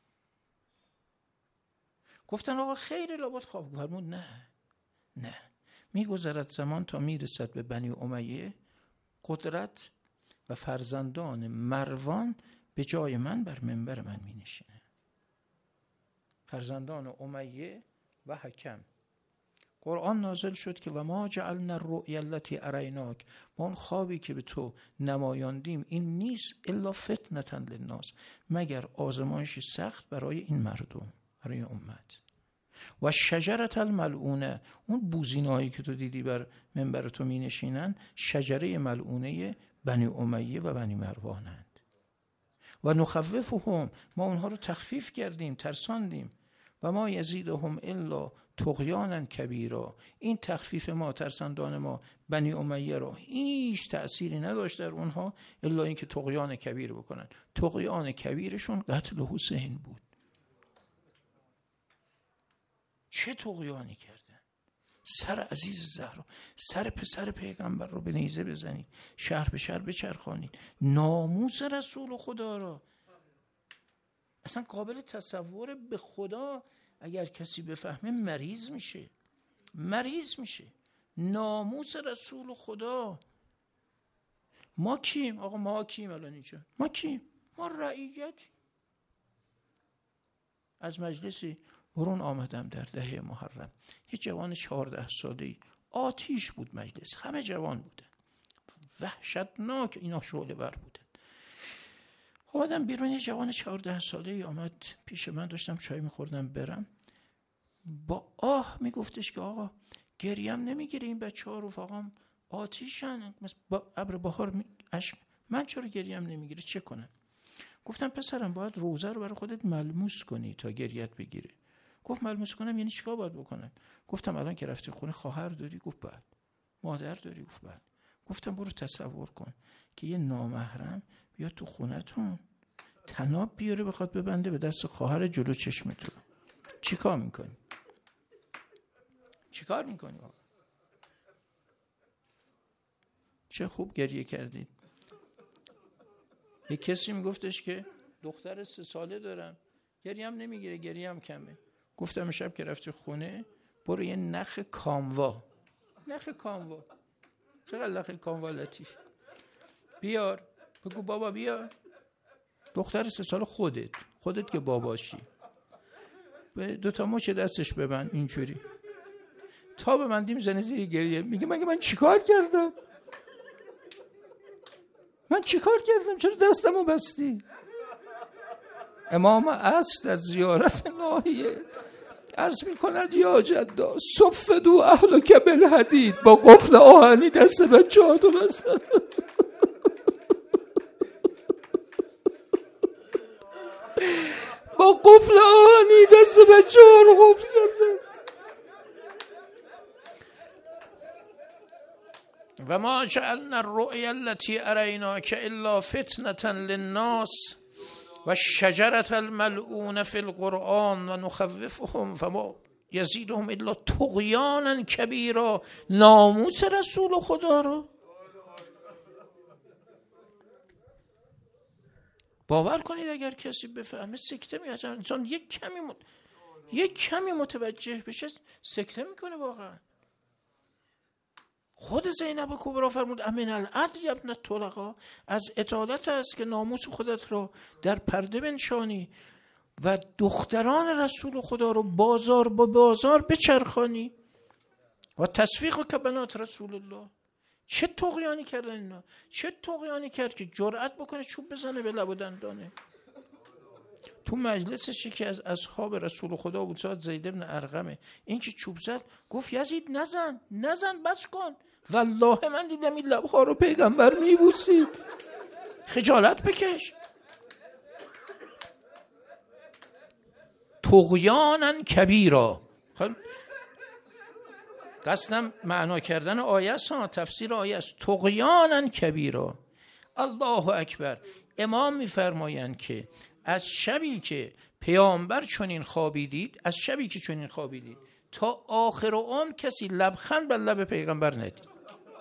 گفتن آقا خیر لابد خواب. فرمود نه، میگذرد زمان تا میرسد به بنی امیه، قدرت و فرزندان مروان به جای من بر منبر من می نشینه. فرزندان امیه و حکم. قرآن نازل شد که و ما جعلنا الرؤیا التي اریناک، ما اون خوابی که به تو نمایاندیم این نیست الا فتنة للناس، مگر آزمایشی سخت برای این مردم، برای امت. و شجرة الملعونه، اون بوزینهایی که تو دیدی بر منبر تو می نشینن شجره ملعونه بنی امیه و بنی مروانند. و نخوفهم، ما اونها رو تخفیف کردیم، ترساندیم. و ما یزیدهم الا طغیانا کبیرا، این تخفیف ما، ترساندان ما بنی امیه را هیچ تأثیری نداشت در اونها الا اینکه طغیان کبیر بکنن. طغیان کبیرشون قتل حسین بود. چه طغیانی کردن؟ سر عزیز زهرا، سر پسر پیغمبر رو به نیزه بزنید، شهر به شهر بچرخانید، ناموس رسول خدا را. اصلا قابل تصور به خدا اگر کسی بفهمه مریض میشه. ناموس رسول خدا. ما کیم؟ آقا ما کیم الان اینجا؟ ما کیم؟ ما رعیت. از مجلسی برون آمدم در 10 محرم، یه جوان 14 ساله‌ای، آتیش بود مجلس، همه جوان بودن، وحشتناک، اینا شعله ور بودن. اومدم بیرون، یه جوان 14 ساله‌ای آمد پیش من، داشتم چای می‌خوردم برم، با آه میگفتش که آقا گریم نمیگیره این بچه‌ها رفقام آتیشن، با ابر بهار من چرا گریم نمیگیره، چه کنم؟ گفتم پسرم باید روزه رو برای خودت ملموس کنی تا گریت بگیره. گفت ملموس کنم یعنی چیکار باید بکنم؟ گفتم الان که رفتی خونه خواهر داری؟ گفت بله. مادر داری؟ گفت بله. گفتم برو تصور کن که یه نامحرم بیاد تو خونتون طناب بیاره بخواد ببنده به دست خواهر جلو چشمتون، چیکار میکنی؟ چه خوب گریه کردید. یک کسی میگفتش که دختر 3 ساله دارم، گریم نمیگیره، گریم کمه. گفتم شب که رفتی خونه برو یه نخ کاموا، چقدر نخ کاموا لطیف، بیار، بگو بابا بیار دختر 3 سال خودت که باباشی، به 2 تا مچ دستش ببند اینجوری تا به من میزنه زیر گریه، میگه من چیکار کردم؟ چرا دستمو بستی؟ امام عصر در زیارت ناحیه عرض میکند یا جدا صفدو اهلک بالحدید، با قفل آهنی دست بچه‌هاتون هستن. با قفل آهنی دست بچه‌ها رو قفل کرده. و ما جعلنا الرؤیا التي اریناک الا فتنة للناس و شجرة الملعون فی القرآن و نخوفهم فما یزیدهم الا طغیانا کبیرا. ناموس رسول خدا رو باور کنید اگر کسی بفهمه سکته میکنه. انسان یک کمی متوجه بشه سکته میکنه واقعا. خود زینب کبرا فرمود امن العدل یا ابن الطلقا، از عدالت است که ناموس خودت را در پرده بنشانی و دختران رسول خدا رو بازار با بازار بچرخانی و تصفیق که بنات رسول الله. چه طغیانی کردن اینا؟ چه طغیانی کرد که جرأت بکنه چوب بزنه به لب و دندانه؟ تو مجلسش که از اصحاب رسول خدا بود، ساعت زید بن ارقمه، این که چوب زد گفت یزید نزن بس کن، والله من دیدم این لبها رو پیغمبر میبوسید، خجالت بکش. طغیانا کبیرا. قصدم معنا کردن آیه است، تفسیر آیه است. طغیانا کبیرا. الله اکبر. امام میفرمایند که از شبی که پیامبر چنین خوابیدید، تا آخر عمر کسی لبخند بر لب پیغمبر ندید.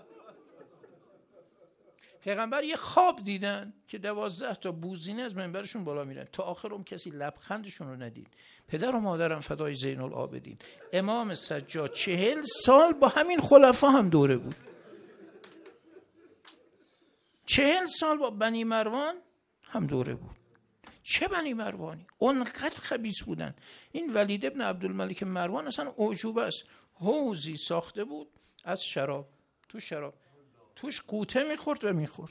پیغمبر یه خواب دیدن که 12 تا بوزینه از منبرشون بالا میرن، تا آخر عمر کسی لبخندشون رو ندید. پدر و مادرم فدای زین العابدین. امام سجاد 40 سال با همین خلفا هم دوره بود. 40 سال با بنی مروان هم دوره بود. چه بنی مروانی؟ اونقدر خبیث بودن. این ولید ابن عبدالملک مروان اصلا اعجوبه است. حوضی ساخته بود از شراب، توش قوطه میخورد و میخورد.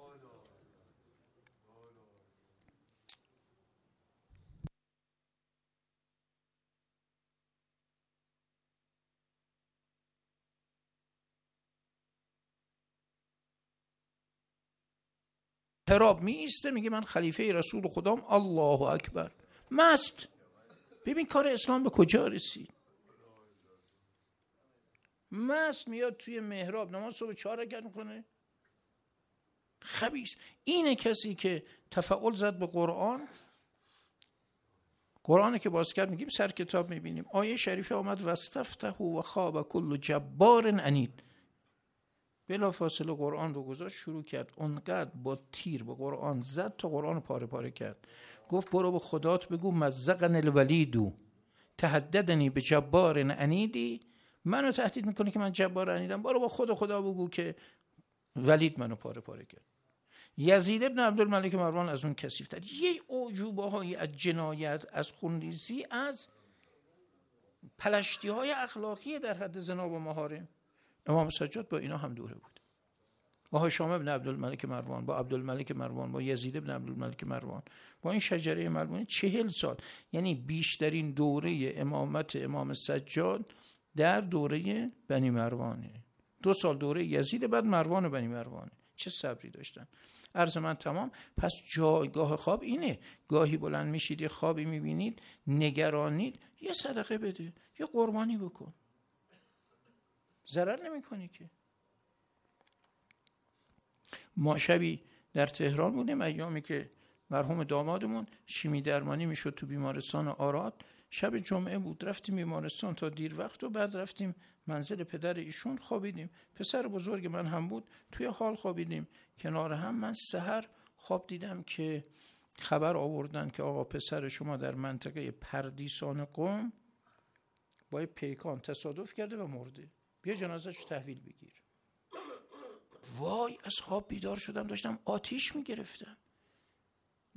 حراب می ایسته میگه من خلیفه رسول خدام، الله اکبر. مست. ببین کار اسلام به کجا رسید. مست میاد توی محراب نماز صبح 4 رکعت میکنه. خبیث. اینه کسی که تفاعل زد به قرآن که باز کرد میگیم سر کتاب میبینیم آیه شریفه آمد واستفتحوا و خاب کل جبار عنید. بلا فاصله قرآن رو گذاشت شروع کرد اونقدر با تیر به قرآن زد تا قرآن رو پاره پاره کرد. گفت برو به خدات بگو مزقن الولیدو تهددنی به جبار عنیدی، منو تهدید میکنه که من جبار عنیدم، برو با خدا بگو که ولید منو پاره پاره کرد. یزید ابن عبدالملک مروان از اون کثیف‌تر. یه اعجوبه های از جنایت، از خونریزی، از پلشتی های اخلاقی در حد زنا و محارم. امام سجاد با اینا هم دوره بود. با هشام ابن عبدالملک مروان، با عبدالملک مروان، با یزید ابن عبدالملک مروان، با این شجره ملعونی 40 سال. یعنی بیشترین دوره امامت امام سجاد در دوره بنی مروانه. 2 سال دوره یزید، بعد مروان و بنی مروانه. چه صبری داشتن. عرض من تمام. پس جایگاه خواب اینه. گاهی بلند میشید یه خوابی میبینید، نگرانید، یه صدقه بده، یه قربانی بکن، ضرر نمیکنی که. ما شبی در تهران بودیم ایامی که مرحوم دامادمون شیمی درمانی میشد تو بیمارستان آراد. شب جمعه بود، رفتیم بیمارستان تا دیر وقت و بعد رفتیم منزل پدر ایشون خوابیدیم. پسر بزرگ من هم بود، توی حال خوابیدیم کنار هم. من سحر خواب دیدم که خبر آوردن که آقا پسر شما در منطقه پردیسان قم با پیکان تصادف کرده و مرده، بیا جنازه‌اش تحویل بگیر. وای از خواب بیدار شدم، داشتم آتیش میگرفتم.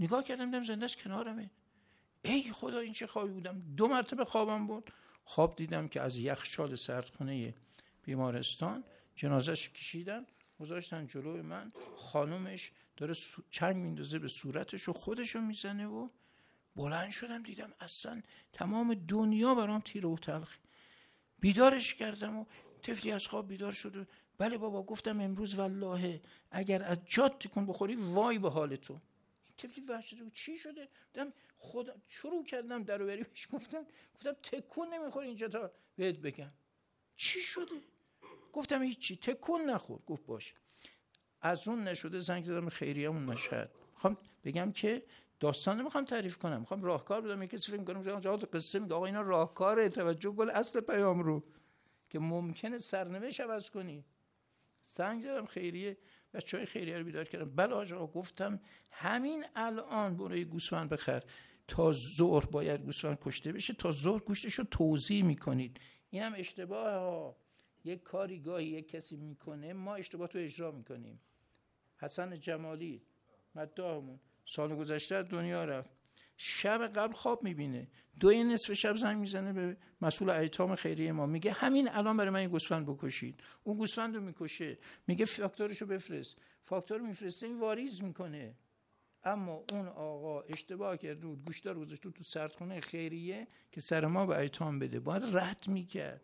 نگاه کردم دیدم زنده است کنارمه. ای خدا این چه خوابی بودم. 2 مرتبه خوابم بود. خواب دیدم که از یخچال سردخونه بیمارستان جنازه‌اش کشیدن گذاشتن جلوی من، خانومش داره چنگ میندازه به صورتش و خودشو میزنه و بلند شدم دیدم اصلا تمام دنیا برام تیره و تلخ. بیدارش کردم و طفلی از خواب بیدار شد و بله بابا، گفتم امروز والله اگر از جات تکون بخوری وای به حال تو. طفلی وحشت شده. چی شده؟ دیدم خدا شروع کردم در و بری بهش گفتم تکون نمیخوری اینجا تا بهت بگم چی شده. گفتم هیچی، تکون نخور. گفت باشه. از اون نشده زنگ زدم خیریه‌مون مشهد. میخوام بگم که داستان نمیخوام تعریف کنم، میخوام راهکار بدم. یکی فکر می‌کنه جواب قصه میگه آقا اینا راهکاره، توجه کن اصل پیام رو که ممکنه سرنوشت عوض کنی. زنگ زدم خیریه، بچهای خیریه رو بیدار کردم. بله آقا، گفتم همین الان برو یه گوسفند بخر، تا ظهر باید گوسفند کشته بشه، تا ظهر گوشتشو توزیع میکنید. اینم اشتباهه ها. یک کاری گاهی یک کسی میکنه ما اشتباه تو اجرا میکنیم. حسن جمالی مداحمون سال گذشته دنیا رفت، شب قبل خواب میبینه، 2:30 شب زنگ میزنه به مسئول ایتام خیریه ما، میگه همین الان برای من یه گوسفند بکشید. اون گوسفند رو میکشه، میگه فاکتورشو بفرست، فاکتور میفرسته، این واریز میکنه. اما اون آقا اشتباه کرده بود، گوشتار گذاشته تو سردخونه خیریه که سر ما به ایتام بده. باید رد میکرد،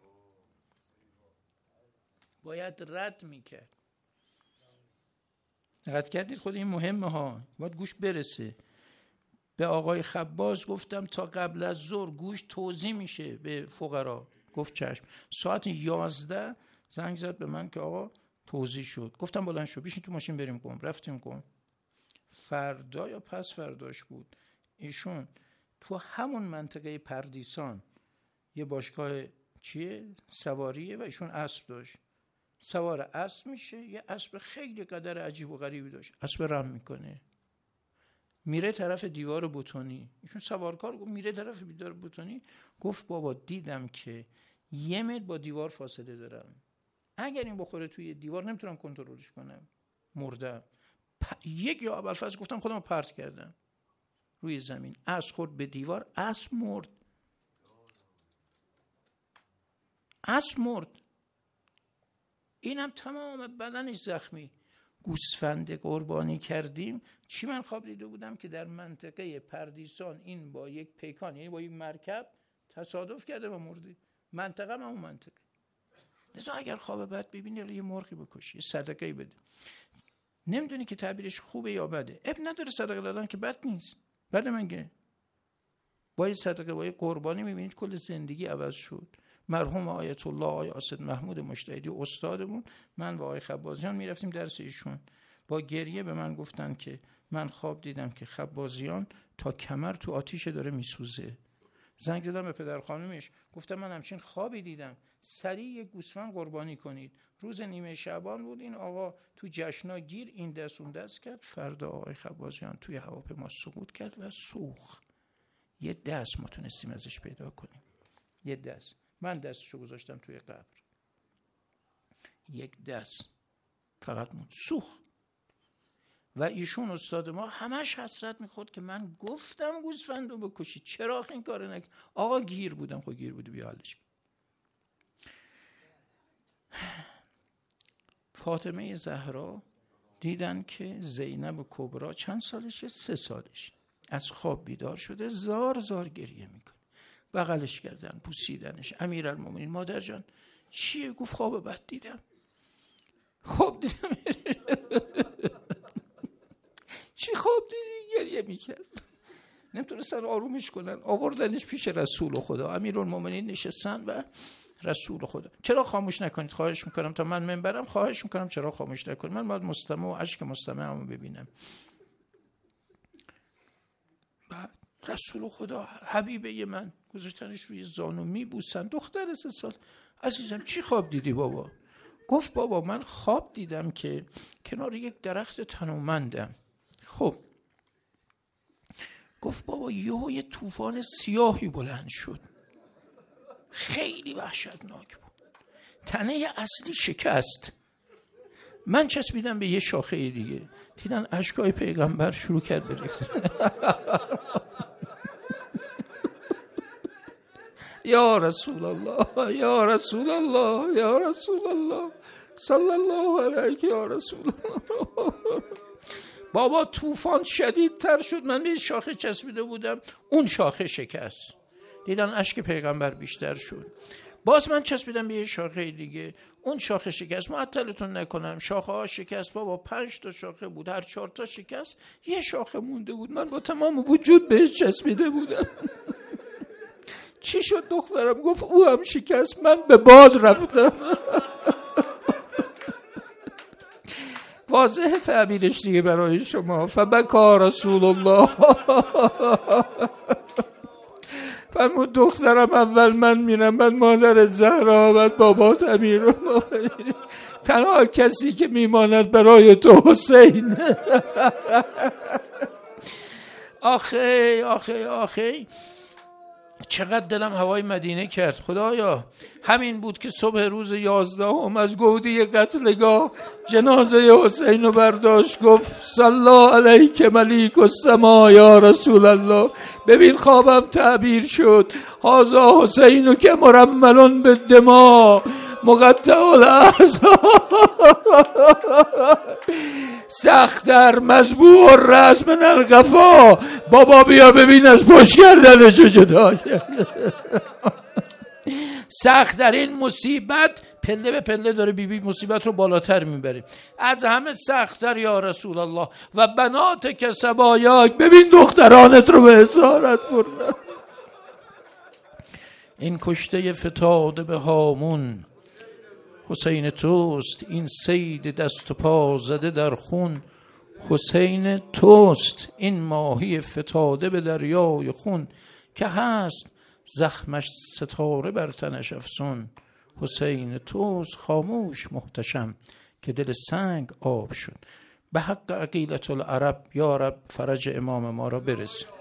دقت کردید؟ خود این مهمه ها، باید گوش برسه. به آقای خباز گفتم تا قبل از ظهر گوشت توزیع میشه به فقرا. گفت چشم. ساعت 11 زنگ زد به من که آقا توزیع شد. گفتم بلند شو بشین تو ماشین بریم قم. رفتیم قم. فردا یا پس فرداش بود، ایشون تو همون منطقه پردیسان یه باشگاه سواریه و ایشون اسب داشت. سوار اسب میشه، یه اسب خیلی قدر عجیب و غریبی داشت. اسب رم میکنه، میره طرف دیوار بتونی. ایشون سوارکار گفت میره طرف دیوار بتونی. گفت بابا دیدم که 1 متر با دیوار فاصله دارم، اگر این بخوره توی دیوار نمیتونم کنترلش کنم، مردم. یا ابوالفضل گفتم خودم پرت کردم روی زمین، اسب خورد به دیوار، اسب مرد. اینم تمام بدنش زخمی. گوسفند قربانی کردیم. چی من خواب دیده بودم که در منطقه پردیسان این با یک پیکان، یعنی با یک مرکب تصادف کرده و مرده. منطقه هم اون منطقه. لذا اگر خواب بد ببینی یه مرغی بکشی، یه صدقه بده. نمیدونی که تعبیرش خوبه یا بده. اب نداره صدقه دادن که بد نیست. بله منگه با یه صدقه، با یه قربانی میبینید کل زندگی عوض شد. مرحوم آیت الله آقای اسد محمود مجتهدی استادمون، من و آقای خبازیان میرفتیم درس ایشون، با گریه به من گفتن که من خواب دیدم که خبازیان تا کمر تو آتیش داره میسوزه. زنگ زدم به پدر خانومش، گفتم من همچین خوابی دیدم، سریع یک گوسفند قربانی کنید. روز نیمه شعبان بود، این آقا تو جشنا گیر این دست اون دست کرد. فردا آقای خبازیان توی هواپیما سقوط کرد و سوخت. یه دست ما تونستیم ازش پیدا کنیم، یه دست. من دستشو گذاشتم توی قبر، یک دست فقط موند، سوخت. و ایشون استاد ما همش حسرت میخورد که من گفتم گوسفندو بکشید، چرا این کارو نکردی؟ آقا گیر بودم. خب گیر بودی، بیا حلش. فاطمه زهرا دیدن که زینب کبرا چند سالشه؟ 3 سالش. از خواب بیدار شده، زار زار گریه میکنه. بغلش کردن، بوسیدنش. امیرالمومنین مادر جان چیه؟ گفت خواب بد دیدم. خواب دیدم. چی خواب دیدی؟ گریه میکرد. نمیتونستن آرومش کنن، آوردنش پیش رسول خدا. امیرالمومنین نشستن و رسول خدا چرا خاموش نکنید؟ خواهش میکنم تا من منبرم، خواهش میکنم چرا خاموش نکنید؟ من باید مستمع و اشک مستمعمو ببینم. بعد رسول خدا حبیبه من گذاشتنش روی زانو میبوسن. دختر 3 سال. عزیزم چی خواب دیدی بابا؟ گفت بابا من خواب دیدم که کنار یک درخت تنومندم. خب گفت بابا یه طوفان سیاهی بلند شد، خیلی وحشتناک بود، تنه اصلی شکست. من چسبیدم به یه شاخه دیگه، دیدن اشکای پیغمبر شروع کرد بریختن. یا رسول الله، یا رسول الله، یا رسول الله، صلی الله علیک یا رسول الله. بابا طوفان شدیدتر شد، من به شاخه چسبیده بودم، اون شاخه شکست، دیدن اشک پیغمبر بیشتر شد. باز من چسبیدم به یه شاخه دیگه، اون شاخه شکست. معطلتون نکنم، شاخه ها شکست بابا، 5 تا شاخه بود، هر 4 تا شکست، یه شاخه مونده بود، من با تمام وجود بهش چسبیده بودم. چی شد دخترم؟ گفت او هم شکست، من به باد رفتم. واضح تعبیرش دیگه برای شما. فبکا رسول الله. فرمود دخترم اول من میرم، بعد مادرت زهرا، بعد بابات امیرالمومنین، تنها کسی که میماند برای تو حسین. آخه آخه آخه چقدر دلم هوای مدینه کرد. خدایا همین بود که صبح روز 11 از گودی قتلگاه جنازه حسین رو برداشت، گفت صلی علیک ملیک السما یا رسول الله. ببین خوابم تعبیر شد، هذا حسین که مرمل بالدماء مقطع الاعضاء، سخت در مذبوح الراس من القفا. بابا بیا ببین از پشت گردنشو جدا کرد. سخت در این مصیبت، پله به پله داره بیبی مصیبت رو بالاتر میبره. از همه سخت‌تر یا رسول الله و بنات که سبایاک، ببین دخترانت رو به اسارت بردن. این کشته فتاده به هامون حسین توست، این صید دست و پا زده در خون حسین توست، این ماهی فتاده به دریای خون که هست زخمش ستاره بر تنش افسون حسین توست. خاموش محتشم که دل سنگ آب شد. به حق عقیلة العرب یا رب فرج امام ما را برس.